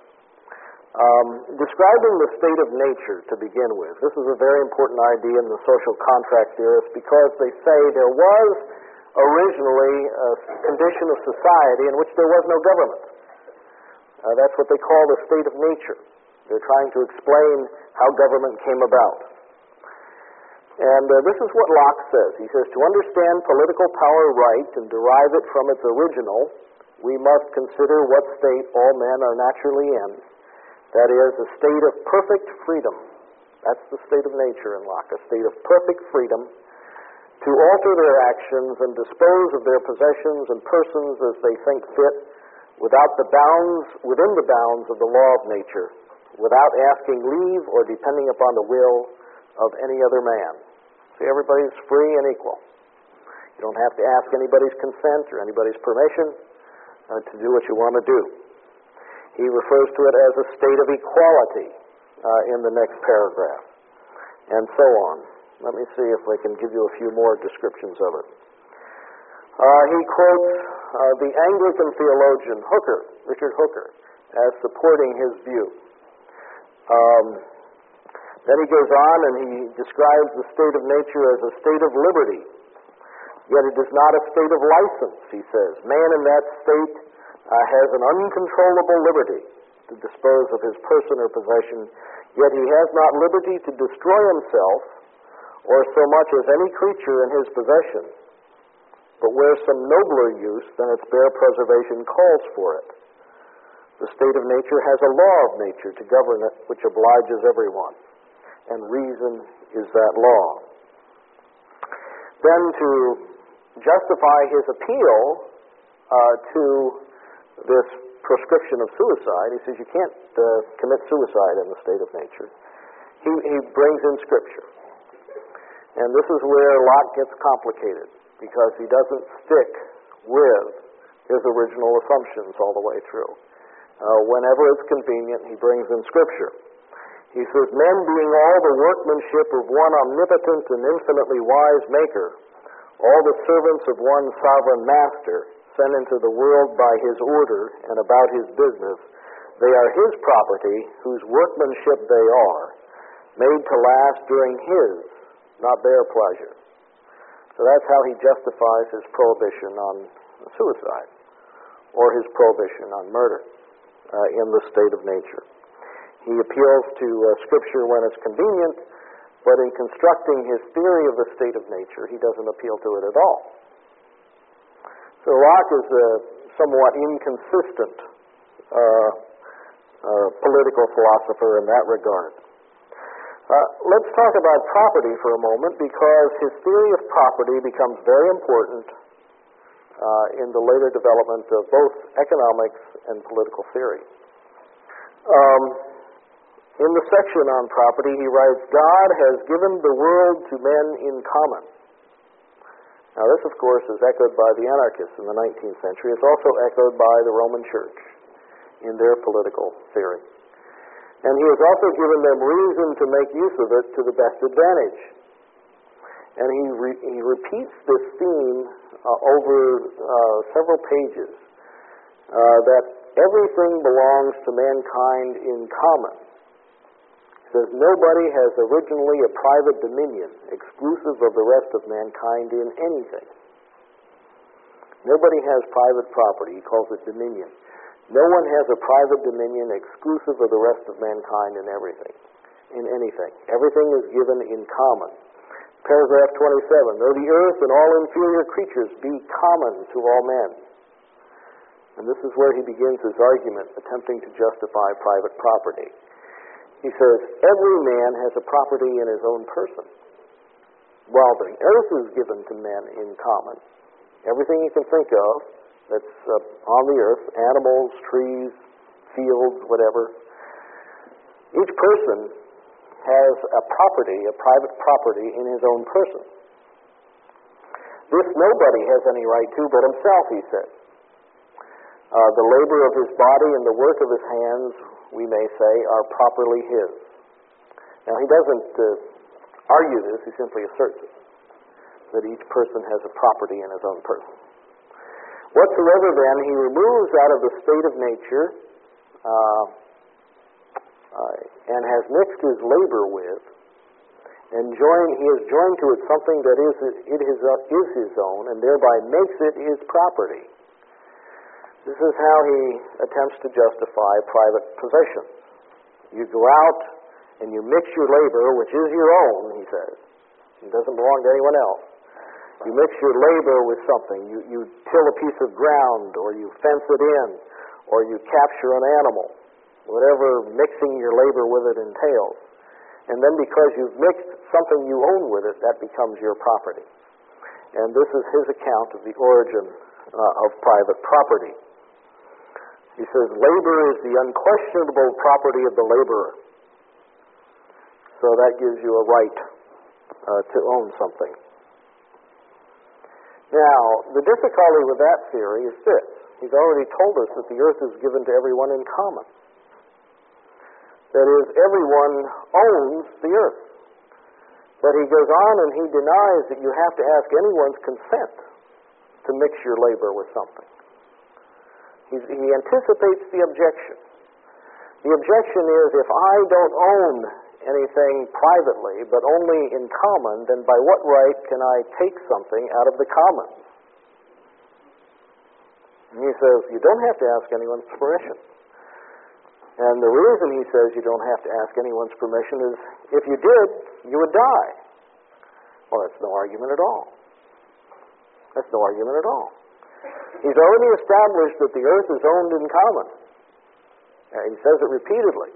Um, describing the state of nature to begin with. This is a very important idea in the social contract theorists because they say there was originally a condition of society in which there was no government. Uh, that's what they call the state of nature. They're trying to explain how government came about. And uh, this is what Locke says. He says, to understand political power right and derive it from its original, we must consider what state all men are naturally in. That is, a state of perfect freedom. That's the state of nature in Locke, a state of perfect freedom to alter their actions and dispose of their possessions and persons as they think fit, without the bounds, within the bounds of the law of nature, without asking leave or depending upon the will of any other man. See, everybody's free and equal. You don't have to ask anybody's consent or anybody's permission uh, to do what you want to do. He refers to it as a state of equality uh, in the next paragraph, and so on. Let me see if I can give you a few more descriptions of it. Uh, he quotes uh, the Anglican theologian Hooker, Richard Hooker, as supporting his view. Um, then he goes on and he describes the state of nature as a state of liberty. Yet it is not a state of license, he says. Man in that state uh, has an uncontrollable liberty to dispose of his person or possession, yet he has not liberty to destroy himself or so much as any creature in his possession, but where some nobler use than its bare preservation calls for it. The state of nature has a law of nature to govern it, which obliges everyone, and reason is that law. Then to justify his appeal uh, to this prescription of suicide, he says you can't uh, commit suicide in the state of nature. He, he brings in Scripture. And this is where Locke gets complicated, because he doesn't stick with his original assumptions all the way through. Uh, whenever it's convenient, he brings in Scripture. He says, men being all the workmanship of one omnipotent and infinitely wise Maker, all the servants of one sovereign Master, sent into the world by his order and about his business, they are his property, whose workmanship they are, made to last during his, not their pleasure. So that's how he justifies his prohibition on suicide, or his prohibition on murder uh, in the state of nature. He appeals to uh, Scripture when it's convenient, but in constructing his theory of the state of nature, he doesn't appeal to it at all. So Locke is a somewhat inconsistent uh, uh, political philosopher in that regard. Uh, let's talk about property for a moment, because his theory of property becomes very important uh, in the later development of both economics and political theory. Um, in the section on property, he writes, God has given the world to men in common. Now this, of course, is echoed by the anarchists in the nineteenth century. It's also echoed by the Roman Church in their political theory. And he has also given them reason to make use of it to the best advantage. And he, re- he repeats this theme uh, over uh, several pages, uh, that everything belongs to mankind in common. He says, nobody has originally a private dominion exclusive of the rest of mankind in anything. Nobody has private property. He calls it dominion. No one has a private dominion exclusive of the rest of mankind in everything, in anything. Everything is given in common. Paragraph twenty-seven, though the earth and all inferior creatures be common to all men, And this is where he begins his argument, attempting to justify private property. He says, every man has a property in his own person, while the earth is given to men in common. Everything you can think of that's uh, on the earth, animals, trees, fields, whatever, each person has a property, a private property in his own person. This nobody has any right to but himself, he says. Uh, the labor of his body and the work of his hands, we may say, are properly his. Now, he doesn't uh, argue this, he simply asserts it, that each person has a property in his own person. Whatsoever, then, he removes out of the state of nature uh, uh, and has mixed his labor with, and join, he has joined to it something that is, it is, uh, is his own, and thereby makes it his property. This is how he attempts to justify private possessions. You go out and you mix your labor, which is your own, he says. It doesn't belong to anyone else. You mix your labor with something. You, you till a piece of ground, or you fence it in, or you capture an animal, whatever mixing your labor with it entails. And then because you've mixed something you own with it, that becomes your property. And this is his account of the origin uh, of private property. He says, labor is the unquestionable property of the laborer. So that gives you a right uh, to own something. Now, the difficulty with that theory is this. He's already told us that the earth is given to everyone in common. That is, everyone owns the earth. But he goes on and he denies that you have to ask anyone's consent to mix your labor with something. He's, he anticipates the objection. The objection is, if I don't own anything privately, but only in common, then by what right can I take something out of the commons? And he says, you don't have to ask anyone's permission. And the reason he says you don't have to ask anyone's permission is, if you did, you would die. Well, that's no argument at all. That's no argument at all. He's already established that the earth is owned in common. Uh, he says it repeatedly.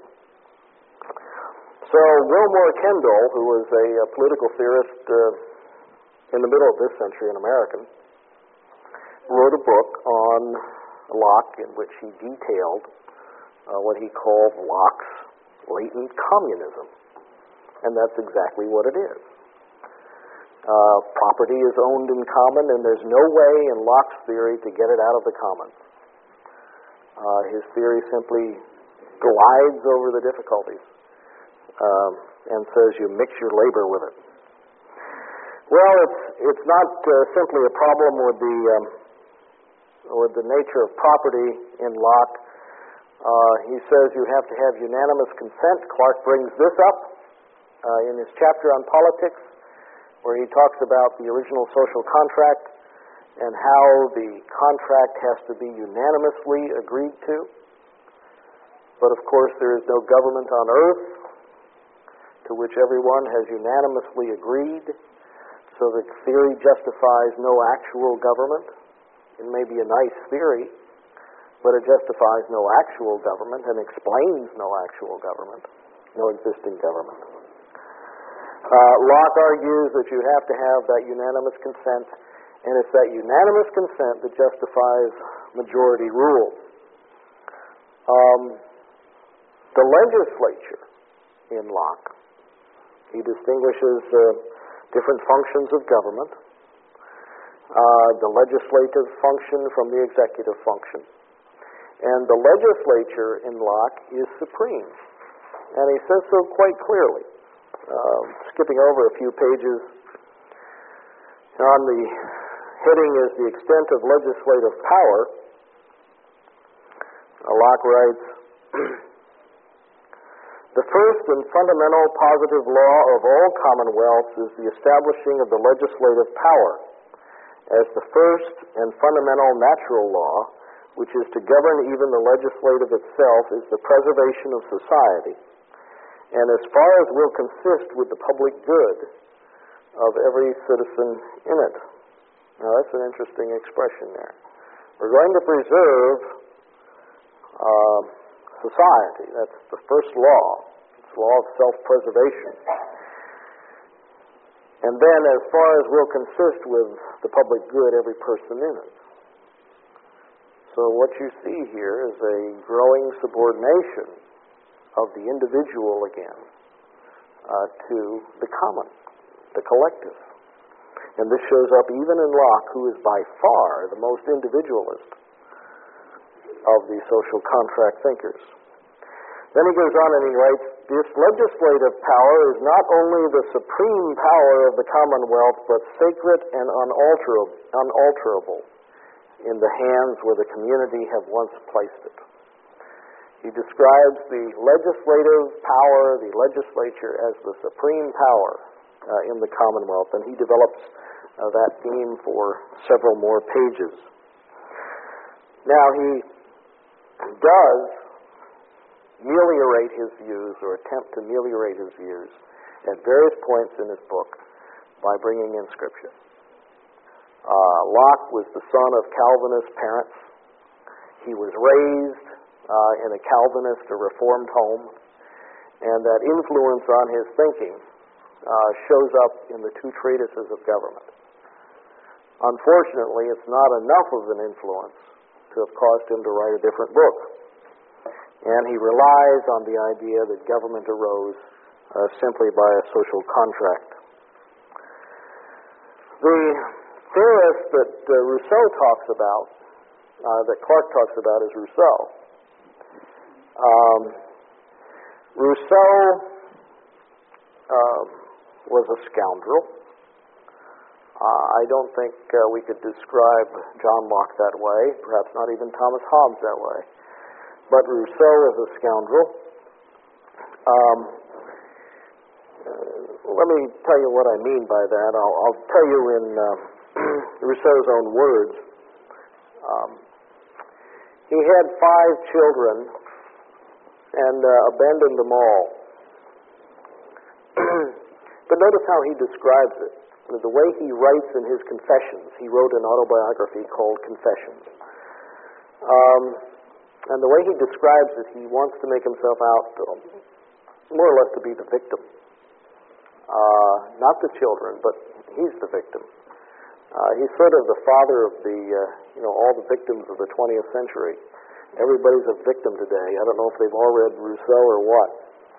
So Wilmore Kendall, who was a, a political theorist uh, in the middle of this century, an American, wrote a book on Locke in which he detailed uh, what he called Locke's latent communism. And that's exactly what it is. Uh, property is owned in common, and there's no way in Locke's theory to get it out of the commons. Uh, his theory simply glides over the difficulties um, and says you mix your labor with it. Well, it's it's not uh, simply a problem with the um, with the nature of property in Locke. Uh, he says you have to have unanimous consent. Clarke brings this up uh, in his chapter on politics, where he talks about the original social contract and how the contract has to be unanimously agreed to. But of course, there is no government on earth to which everyone has unanimously agreed, so the theory justifies no actual government. It may be a nice theory, but it justifies no actual government and explains no actual government, no existing government. Uh, Locke argues that you have to have that unanimous consent, and it's that unanimous consent that justifies majority rule. Um, the legislature in Locke, he distinguishes uh, different functions of government, uh, the legislative function from the executive function. And the legislature in Locke is supreme. And he says so quite clearly. Uh, skipping over a few pages, on the heading is the extent of legislative power. Uh, Locke writes, the first and fundamental positive law of all commonwealths is the establishing of the legislative power as the first and fundamental natural law, which is to govern even the legislative itself, is the preservation of society, and as far as will consist with the public good of every citizen in it. Now, that's an interesting expression there. We're going to preserve uh, society. That's the first law. It's the law of self-preservation. And then, as far as will consist with the public good, every person in it. So what you see here is a growing subordination of the individual again uh, to the common, the collective. And this shows up even in Locke, who is by far the most individualist of the social contract thinkers. Then he goes on and he writes, this legislative power is not only the supreme power of the Commonwealth, but sacred and unalterable, unalterable in the hands where the community have once placed it. He describes the legislative power, the legislature, as the supreme power uh, in the Commonwealth, and he develops uh, that theme for several more pages. Now, he does ameliorate his views, or attempt to ameliorate his views, at various points in his book by bringing in Scripture. Uh, Locke was the son of Calvinist parents. He was raised uh, in a Calvinist or Reformed home, and that influence on his thinking uh, shows up in the two treatises of government. Unfortunately, it's not enough of an influence to have caused him to write a different book. And he relies on the idea that government arose uh, simply by a social contract. The theorist that uh, Rousseau talks about, uh, that Clarke talks about, is Rousseau. Um, Rousseau um, was a scoundrel. Uh, I don't think uh, we could describe John Locke that way, perhaps not even Thomas Hobbes that way. But Rousseau was a scoundrel. Um, uh, let me tell you what I mean by that. I'll, I'll tell you in uh, Rousseau's own words. Um, he had five children and uh, abandoned them all. But notice how he describes it. The way he writes in his Confessions. He wrote an autobiography called Confessions. Um, and the way he describes it, he wants to make himself out um, more or less to be the victim. Uh, not the children, but he's the victim. Uh, he's sort of the father of the, uh, you know, all the victims of the twentieth century. Everybody's a victim today. I don't know if they've all read Rousseau or what.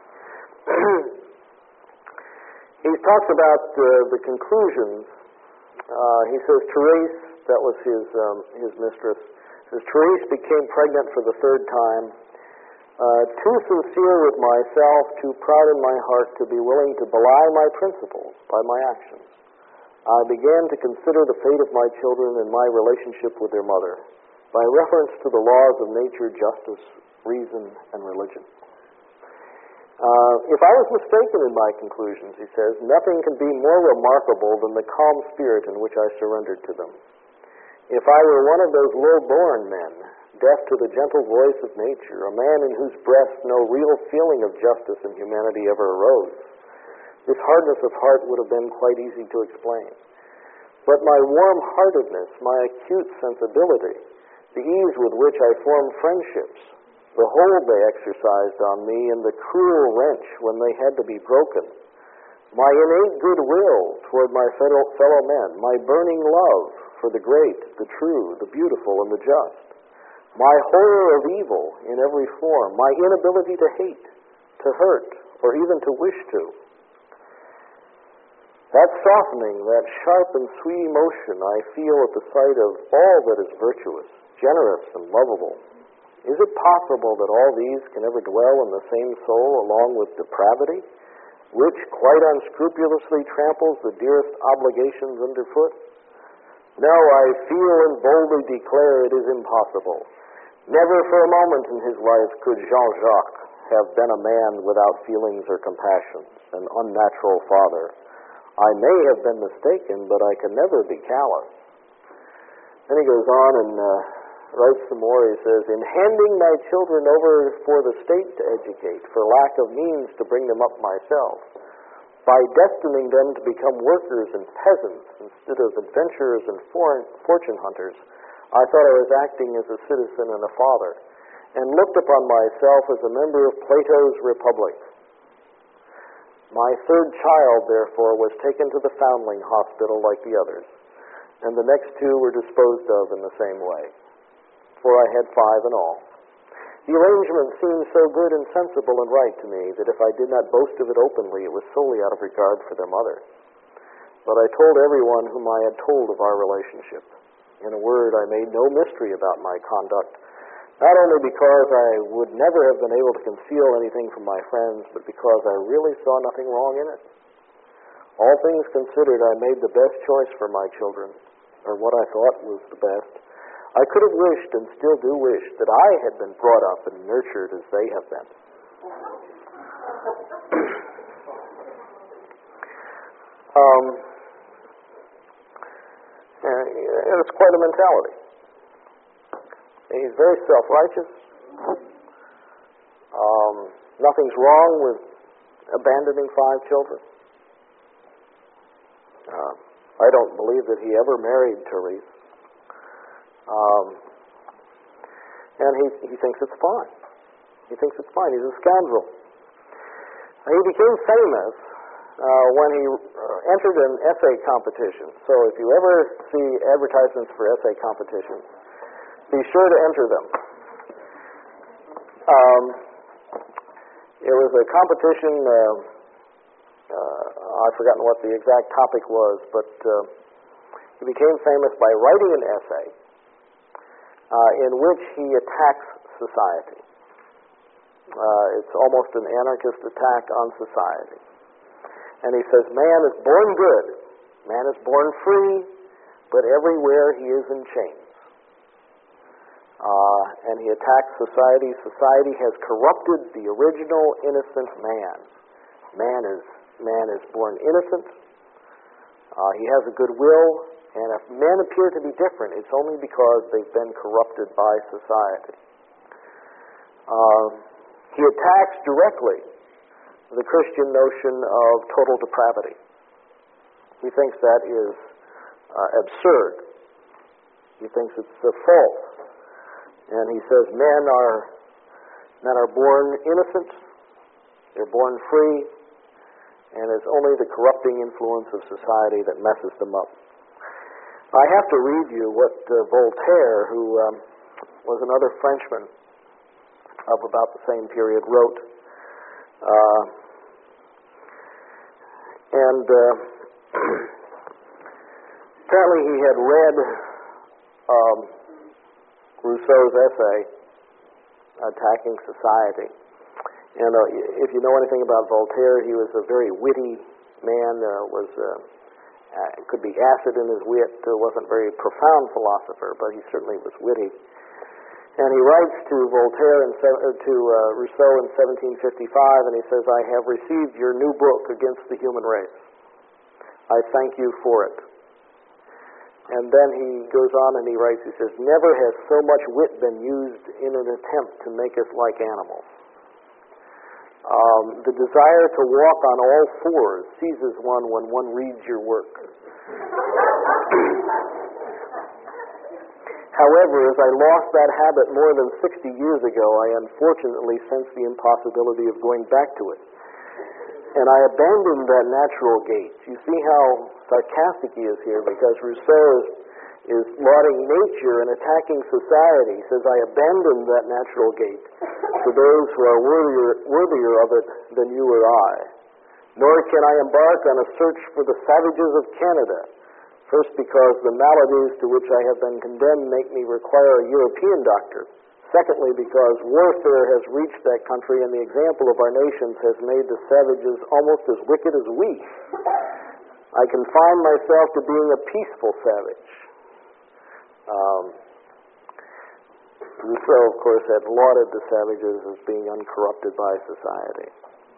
He talks about uh, the conclusions. Uh, he says, Therese, that was his um, his mistress, says, Therese became pregnant for the third time, uh, too sincere with myself, too proud in my heart to be willing to belie my principles by my actions. I began to consider the fate of my children and my relationship with their mother by reference to the laws of nature, justice, reason, and religion. Uh, if I was mistaken in my conclusions, he says, nothing can be more remarkable than the calm spirit in which I surrendered to them. If I were one of those low-born men, deaf to the gentle voice of nature, a man in whose breast no real feeling of justice and humanity ever arose, this hardness of heart would have been quite easy to explain. But my warm-heartedness, my acute sensibility, the ease with which I formed friendships, the hold they exercised on me, and the cruel wrench when they had to be broken, my innate goodwill toward my fellow, fellow men, my burning love for the great, the true, the beautiful, and the just, my horror of evil in every form, my inability to hate, to hurt, or even to wish to, that softening, that sharp and sweet emotion I feel at the sight of all that is virtuous, generous, and lovable. Is it possible that all these can ever dwell in the same soul along with depravity, which quite unscrupulously tramples the dearest obligations underfoot? No, I feel and boldly declare it is impossible. Never for a moment in his life could Jean-Jacques have been a man without feelings or compassions, an unnatural father. I may have been mistaken, but I can never be callous. Then he goes on and uh, writes some more. He says, in handing my children over for the state to educate, for lack of means to bring them up myself, by destining them to become workers and peasants instead of adventurers and foreign fortune hunters, I thought I was acting as a citizen and a father, and looked upon myself as a member of Plato's Republic. My third child, therefore, was taken to the foundling hospital like the others, and the next two were disposed of in the same way, for I had five in all. The arrangement seemed so good and sensible and right to me that if I did not boast of it openly, it was solely out of regard for their mother. But I told everyone whom I had told of our relationship. In a word, I made no mystery about my conduct, not only because I would never have been able to conceal anything from my friends, but because I really saw nothing wrong in it. All things considered, I made the best choice for my children, or what I thought was the best. I could have wished, and still do wish, that I had been brought up and nurtured as they have been. um, and it's quite a mentality. He's very self-righteous. Um, nothing's wrong with abandoning five children. Uh, I don't believe that he ever married Therese. Um, and he, he thinks it's fine. He thinks it's fine. He's a scoundrel. He became famous uh, when he uh, entered an essay competition. So if you ever see advertisements for essay competitions, be sure to enter them. Um, it was a competition, uh, uh, I've forgotten what the exact topic was, but uh, he became famous by writing an essay uh, in which he attacks society. Uh, it's almost an anarchist attack on society. And he says, man is born good, man is born free, but everywhere he is in chains. Uh, and he attacks society. Society has corrupted the original innocent man. Man is man is born innocent. Uh, he has a good will, and if men appear to be different, it's only because they've been corrupted by society. Uh, he attacks directly the Christian notion of total depravity. He thinks that is uh, absurd. He thinks it's uh, false. And he says men are men are born innocent, they're born free, and it's only the corrupting influence of society that messes them up. I have to read you what uh, Voltaire, who um, was another Frenchman of about the same period, wrote. Uh, and uh, apparently he had read um, Rousseau's essay, Attacking Society. And uh, if you know anything about Voltaire, he was a very witty man, uh, was uh, uh, could be acid in his wit, uh, wasn't a very profound philosopher, but he certainly was witty. And he writes to Voltaire and uh, to uh, Rousseau in seventeen fifty-five, and he says, I have received your new book against the human race. I thank you for it. And then he goes on and he writes, he says, never has so much wit been used in an attempt to make us like animals. Um, the desire to walk on all fours seizes one when one reads your work. However, as I lost that habit more than sixty years ago, I unfortunately sense the impossibility of going back to it. And I abandoned that natural gait. You see how sarcastic he is here, because Rousseau is, is lauding nature and attacking society. He says, I abandoned that natural gait for those who are worthier, worthier of it than you or I. Nor can I embark on a search for the savages of Canada, first because the maladies to which I have been condemned make me require a European doctor. Secondly, because warfare has reached that country and the example of our nations has made the savages almost as wicked as we. I confine myself to being a peaceful savage. Um, Rousseau, of course, had lauded the savages as being uncorrupted by society.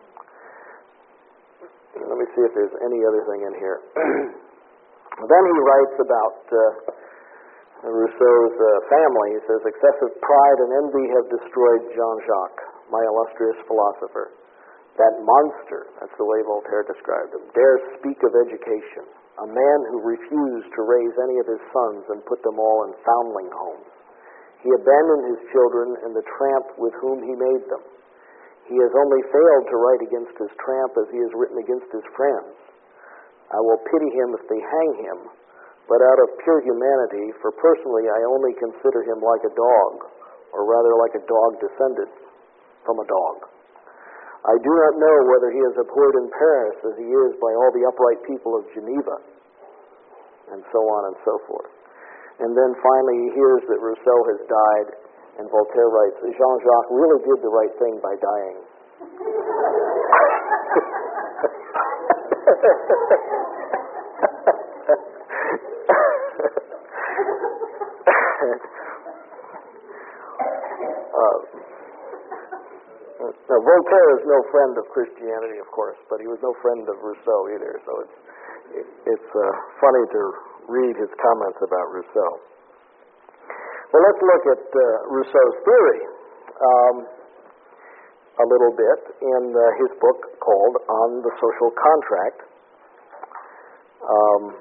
Let me see if there's any other thing in here. Then he writes about uh, Rousseau's uh, family. He says, excessive pride and envy have destroyed Jean-Jacques, my illustrious philosopher. That monster, that's the way Voltaire described him, dares speak of education. a man who refused to raise any of his sons and put them all in foundling homes. He abandoned his children and the tramp with whom he made them. He has only failed to write against his tramp as he has written against his friends. I will pity him if they hang him, but out of pure humanity, for personally I only consider him like a dog, or rather like a dog descended from a dog. I do not know whether he is abhorred in Paris as he is by all the upright people of Geneva, and so on and so forth. And then finally he hears that Rousseau has died, and Voltaire writes, Jean-Jacques really did the right thing by dying. uh, now, Voltaire is no friend of Christianity, of course, but he was no friend of Rousseau either, so it's, it, it's uh, funny to read his comments about Rousseau. Well, let's look at uh, Rousseau's theory um, a little bit in uh, his book called On the Social Contract. Um,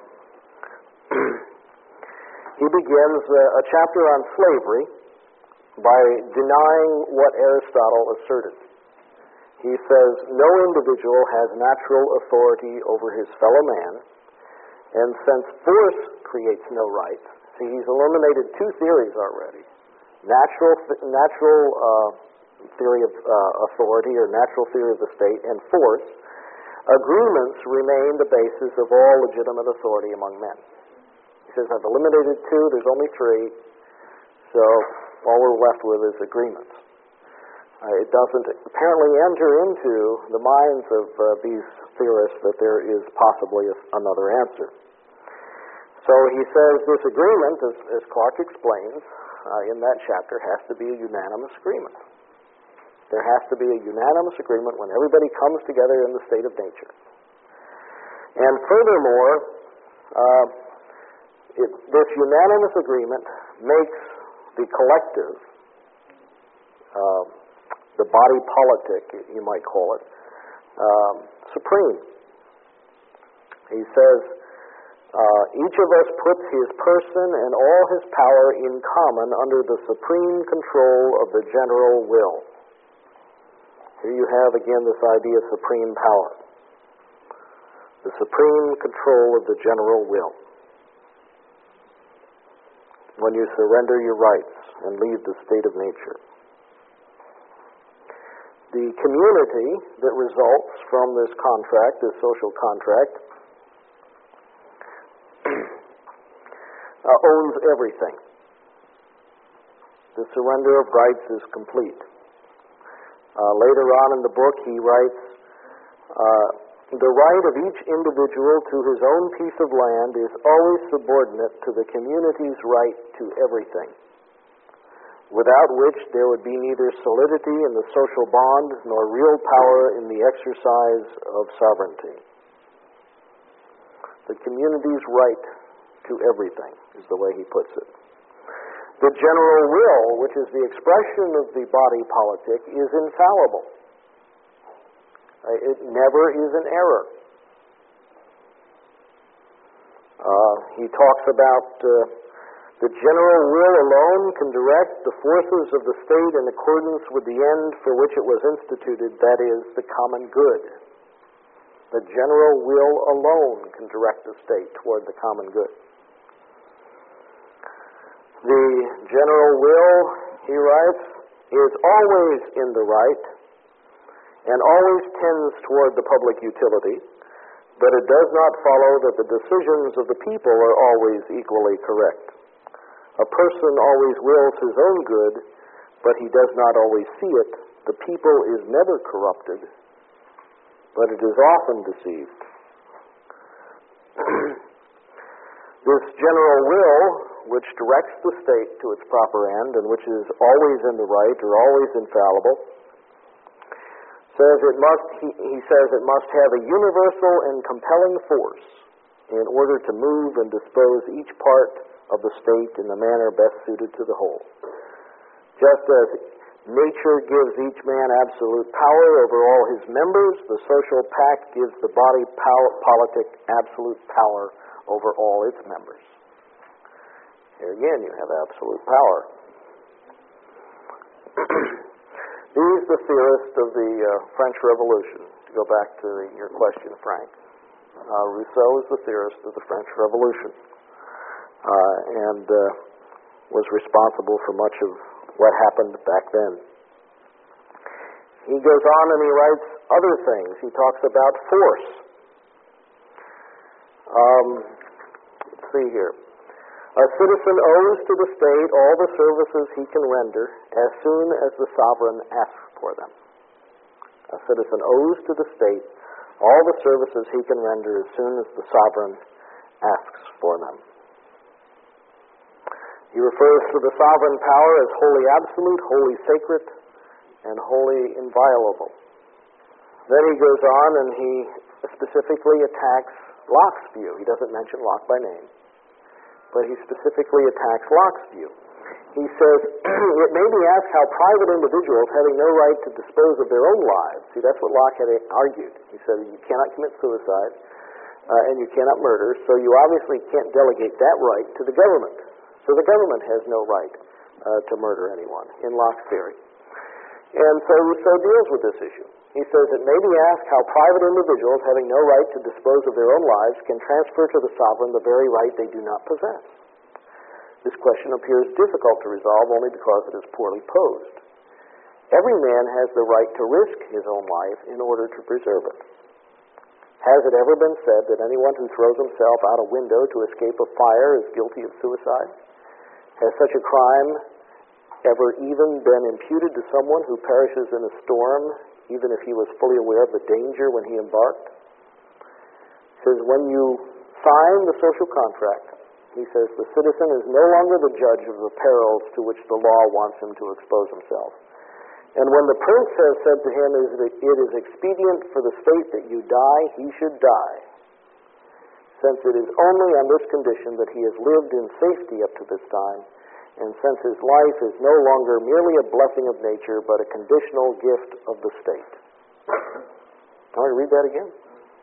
he begins uh, a chapter on slavery by denying what Aristotle asserted. He says, no individual has natural authority over his fellow man, and since force creates no rights, see, he's eliminated two theories already. Natural, natural uh, theory of uh, authority, or natural theory of the state, and force. Agreements remain the basis of all legitimate authority among men. He says, I've eliminated two, there's only three, so all we're left with is agreements. Uh, it doesn't apparently enter into the minds of uh, these theorists that there is possibly a, another answer. So he says this agreement, as, as Clark explains uh, in that chapter, has to be a unanimous agreement. There has to be a unanimous agreement when everybody comes together in the state of nature. And furthermore, uh, it, this unanimous agreement makes the collective, uh, the body politic, you might call it, um, supreme. He says, uh, each of us puts his person and all his power in common under the supreme control of the general will. Here you have again this idea of supreme power. The supreme control of the general will. When you surrender your rights and leave the state of nature. The community that results from this contract, this social contract, uh, owns everything. The surrender of rights is complete. Uh, later on in the book, he writes, uh, the right of each individual to his own piece of land is always subordinate to the community's right to everything, without which there would be neither solidity in the social bond nor real power in the exercise of sovereignty. The community's right to everything is the way he puts it. The general will, which is the expression of the body politic, is infallible. It never is an error. Uh, he talks about uh, the general will alone can direct the forces of the state in accordance with the end for which it was instituted, that is, the common good. The general will alone can direct the state toward the common good. The general will, he writes, is always in the right and always tends toward the public utility, but it does not follow that the decisions of the people are always equally correct. A person always wills his own good, but he does not always see it. The people is never corrupted, but it is often deceived. This general will, which directs the state to its proper end and which is always in the right or always infallible, says it must, he, he says it must have a universal and compelling force in order to move and dispose each part of the state in the manner best suited to the whole. Just as Nature gives each man absolute power over all his members. The social pact gives the body pow- politic absolute power over all its members. Here again, you have absolute power. He's the theorist of the uh, French Revolution, to go back to the, your question, Frank. Uh, Rousseau is the theorist of the French Revolution, uh, and uh, was responsible for much of what happened back then. He goes on and he writes other things. He talks about force. Um, let's see here. A citizen owes to the state all the services he can render as soon as the sovereign asks for them. A citizen owes to the state all the services he can render as soon as the sovereign asks for them. He refers to the sovereign power as wholly absolute, wholly sacred, and wholly inviolable. Then he goes on and he specifically attacks Locke's view. He doesn't mention Locke by name, but he specifically attacks Locke's view. He says, it may be asked how private individuals, having no right to dispose of their own lives, see, that's what Locke had argued. He said, you cannot commit suicide, uh, and you cannot murder, so you obviously can't delegate that right to the government. So the government has no right uh, to murder anyone, in Locke's theory. And so Rousseau deals with this issue. He says, it may be asked how private individuals, having no right to dispose of their own lives, can transfer to the sovereign the very right they do not possess. This question appears difficult to resolve only because it is poorly posed. Every man has the right to risk his own life in order to preserve it. Has it ever been said that anyone who throws himself out a window to escape a fire is guilty of suicide? Has such a crime ever even been imputed to someone who perishes in a storm, even if he was fully aware of the danger when he embarked? He says, when you sign the social contract, he says, the citizen is no longer the judge of the perils to which the law wants him to expose himself. And when the prince has said to him, it is expedient for the state that you die, he should die, since it is only on this condition that he has lived in safety up to this time, and since his life is no longer merely a blessing of nature, but a conditional gift of the state. Can I read that again?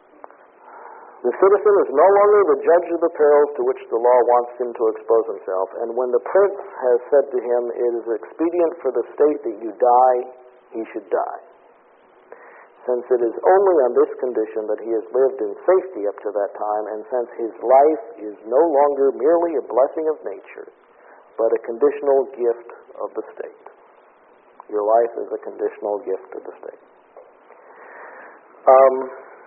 The citizen is no longer the judge of the perils to which the law wants him to expose himself, and when the prince has said to him, it is expedient for the state that you die, he should die, since it is only on this condition that he has lived in safety up to that time, and since his life is no longer merely a blessing of nature, but a conditional gift of the state. Your life is a conditional gift of the state. Um,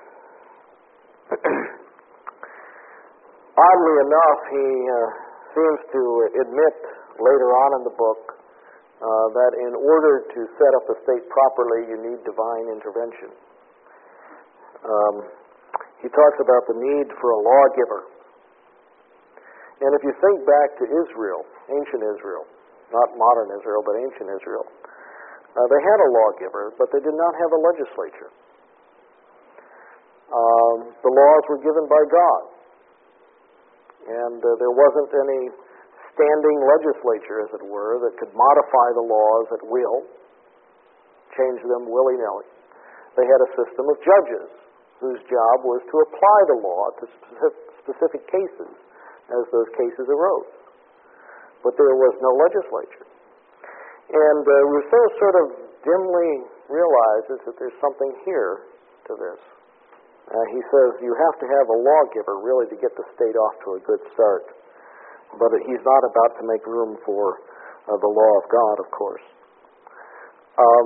oddly enough, he uh, seems to admit later on in the book uh, that in order to set up a state properly, you need divine intervention. Um, he talks about the need for a lawgiver. And if you think back to Israel, ancient Israel, not modern Israel, but ancient Israel, uh, they had a lawgiver, but they did not have a legislature. Um, the laws were given by God, and uh, there wasn't any standing legislature, as it were, that could modify the laws at will, change them willy-nilly. They had a system of judges whose job was to apply the law to specific cases as those cases arose. But there was no legislature. And uh, Rousseau sort of dimly realizes that there's something here to this. Uh, he says you have to have a lawgiver really to get the state off to a good start. But he's not about to make room for uh, the law of God, of course. Um,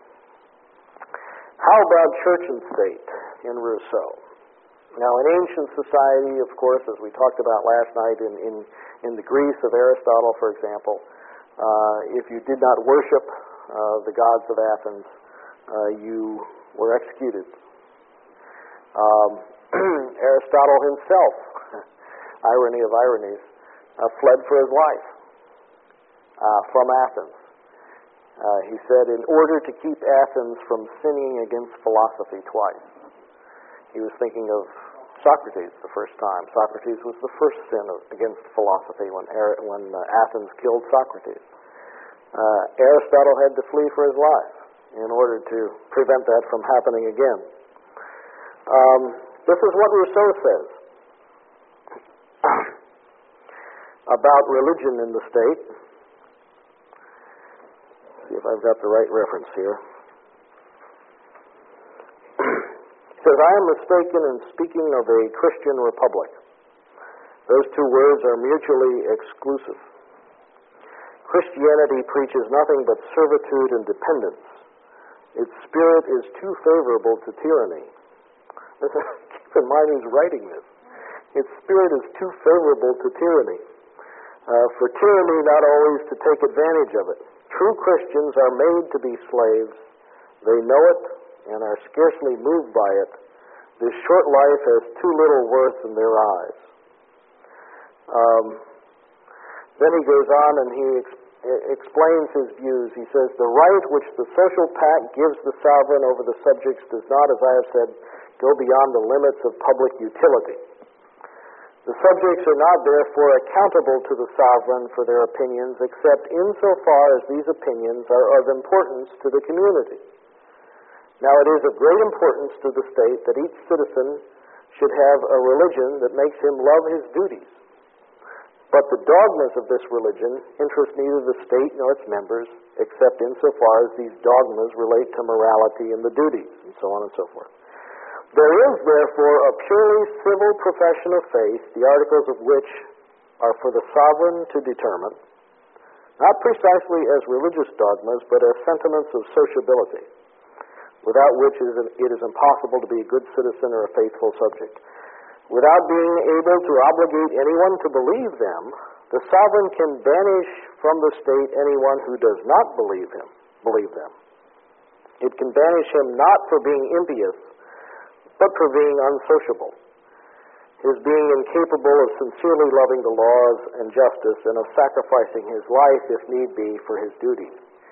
how about church and state in Rousseau? Now, in ancient society, of course, as we talked about last night, in, in, in the Greece of Aristotle, for example, uh, if you did not worship uh, the gods of Athens, uh, you were executed. Um, Aristotle himself, irony of ironies, uh, fled for his life uh, from Athens. Uh, he said, in order to keep Athens from sinning against philosophy twice. He was thinking of Socrates the first time. Socrates was the first sin of, against philosophy when, when uh, Athens killed Socrates. Uh, Aristotle had to flee for his life in order to prevent that from happening again. Um, this is what Rousseau says about religion in the state. See if I've got the right reference here. He says, I am mistaken in speaking of a Christian republic. Those two words are mutually exclusive. Christianity preaches nothing but servitude and dependence. Its spirit is too favorable to tyranny. Keep in mind who's writing this. Its spirit is too favorable to tyranny. Uh, for tyranny not always to take advantage of it. True Christians are made to be slaves. They know it and are scarcely moved by it. This short life has too little worth in their eyes. Um, then he goes on and he ex- explains his views. He says, the right which the social pact gives the sovereign over the subjects does not, as I have said, go beyond the limits of public utility. The subjects are not, therefore, accountable to the sovereign for their opinions, except insofar as these opinions are of importance to the community. Now, it is of great importance to the state that each citizen should have a religion that makes him love his duties. But the dogmas of this religion interest neither the state nor its members, except insofar as these dogmas relate to morality and the duties, and so on and so forth. There is, therefore, a purely civil profession of faith, the articles of which are for the sovereign to determine, not precisely as religious dogmas, but as sentiments of sociability, without which it is impossible to be a good citizen or a faithful subject. Without being able to obligate anyone to believe them, the sovereign can banish from the state anyone who does not believe him, believe them. It can banish him not for being impious, but for being unsociable, his being incapable of sincerely loving the laws and justice and of sacrificing his life, if need be, for his duty.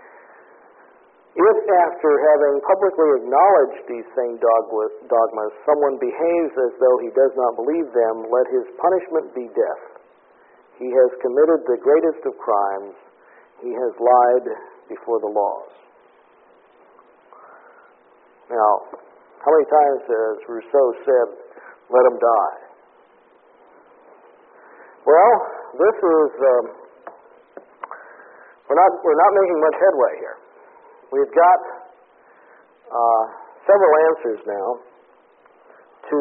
If, after having publicly acknowledged these same dogmas, someone behaves as though he does not believe them, let his punishment be death. He has committed the greatest of crimes. He has lied before the laws. Now, how many times has Rousseau said, let him die? Well, this is, um, we're not, we're not making much headway here. We've got uh, several answers now to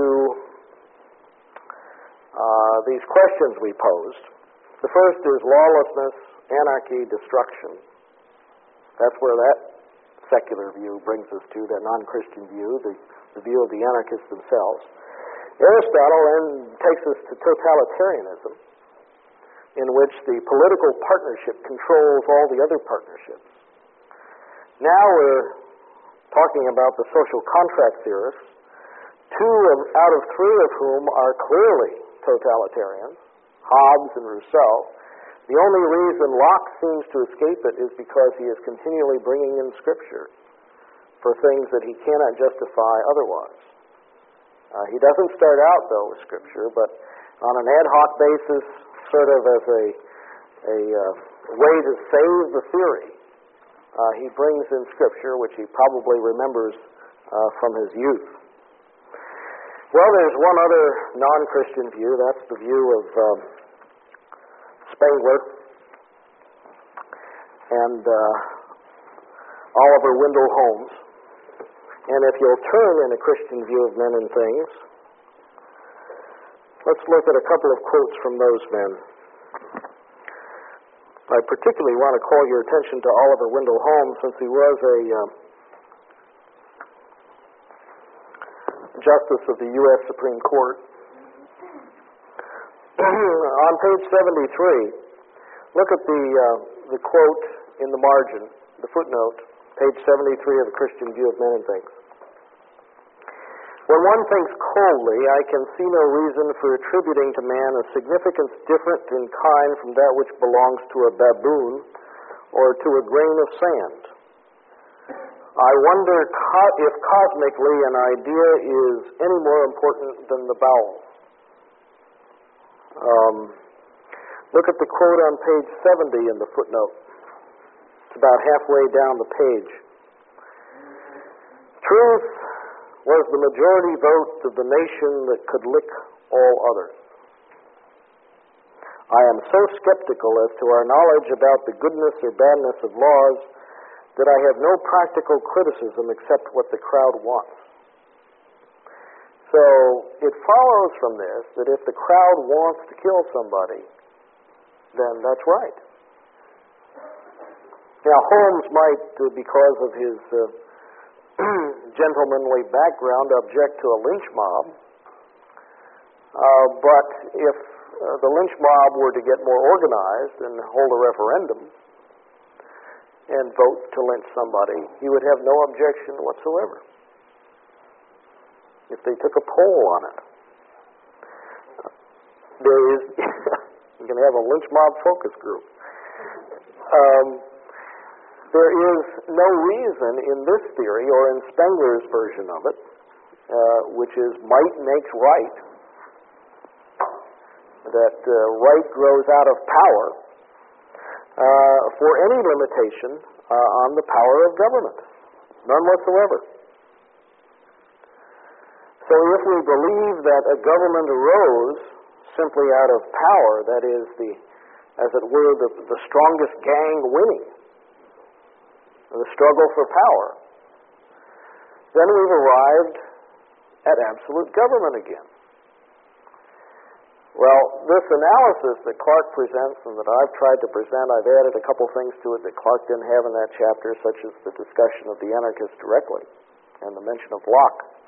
uh, these questions we posed. The first is lawlessness, anarchy, destruction. That's where that secular view brings us to, that non-Christian view, the, the view of the anarchists themselves. Aristotle then takes us to totalitarianism, in which the political partnership controls all the other partnerships. Now we're talking about the social contract theorists, two of, out of three of whom are clearly totalitarians, Hobbes and Rousseau. The only reason Locke seems to escape it is because he is continually bringing in Scripture for things that he cannot justify otherwise. Uh, he doesn't start out, though, with Scripture, but on an ad hoc basis, sort of as a, a uh, way to save the theory, Uh, he brings in Scripture, which he probably remembers uh, from his youth. Well, there's one other non-Christian view. That's the view of um, Spengler and uh, Oliver Wendell Holmes. And if you'll turn in a Christian view of men and things, let's look at a couple of quotes from those men. I particularly want to call your attention to Oliver Wendell Holmes, since he was a uh, justice of the U S Supreme Court. On page seventy-three, look at the uh, the quote in the margin, the footnote, page seventy-three of the Christian View of Men and Things. When one thinks coldly, I can see no reason for attributing to man a significance different in kind from that which belongs to a baboon or to a grain of sand. I wonder co- if cosmically an idea is any more important than the bowel. Um, look at the quote on page seventy in the footnote. It's about halfway down the page. Truth was the majority vote of the nation that could lick all others. I am so skeptical as to our knowledge about the goodness or badness of laws that I have no practical criticism except what the crowd wants. So it follows from this that if the crowd wants to kill somebody, then that's right. Now, Holmes might, uh, because of his uh, gentlemanly background, object to a lynch mob, uh, but if uh, the lynch mob were to get more organized and hold a referendum and vote to lynch somebody, he would have no objection whatsoever if they took a poll on it. There is, you can have a lynch mob focus group. Um, there is no reason in this theory, or in Spengler's version of it, uh, which is might makes right, that uh, right grows out of power, uh, for any limitation uh, on the power of government. None whatsoever. So if we believe that a government arose simply out of power, that is, the, as it were, the, the strongest gang winning, the struggle for power, then we've arrived at absolute government again. Well, this analysis that Clark presents and that I've tried to present, I've added a couple things to it that Clark didn't have in that chapter, such as the discussion of the anarchists directly and the mention of Locke.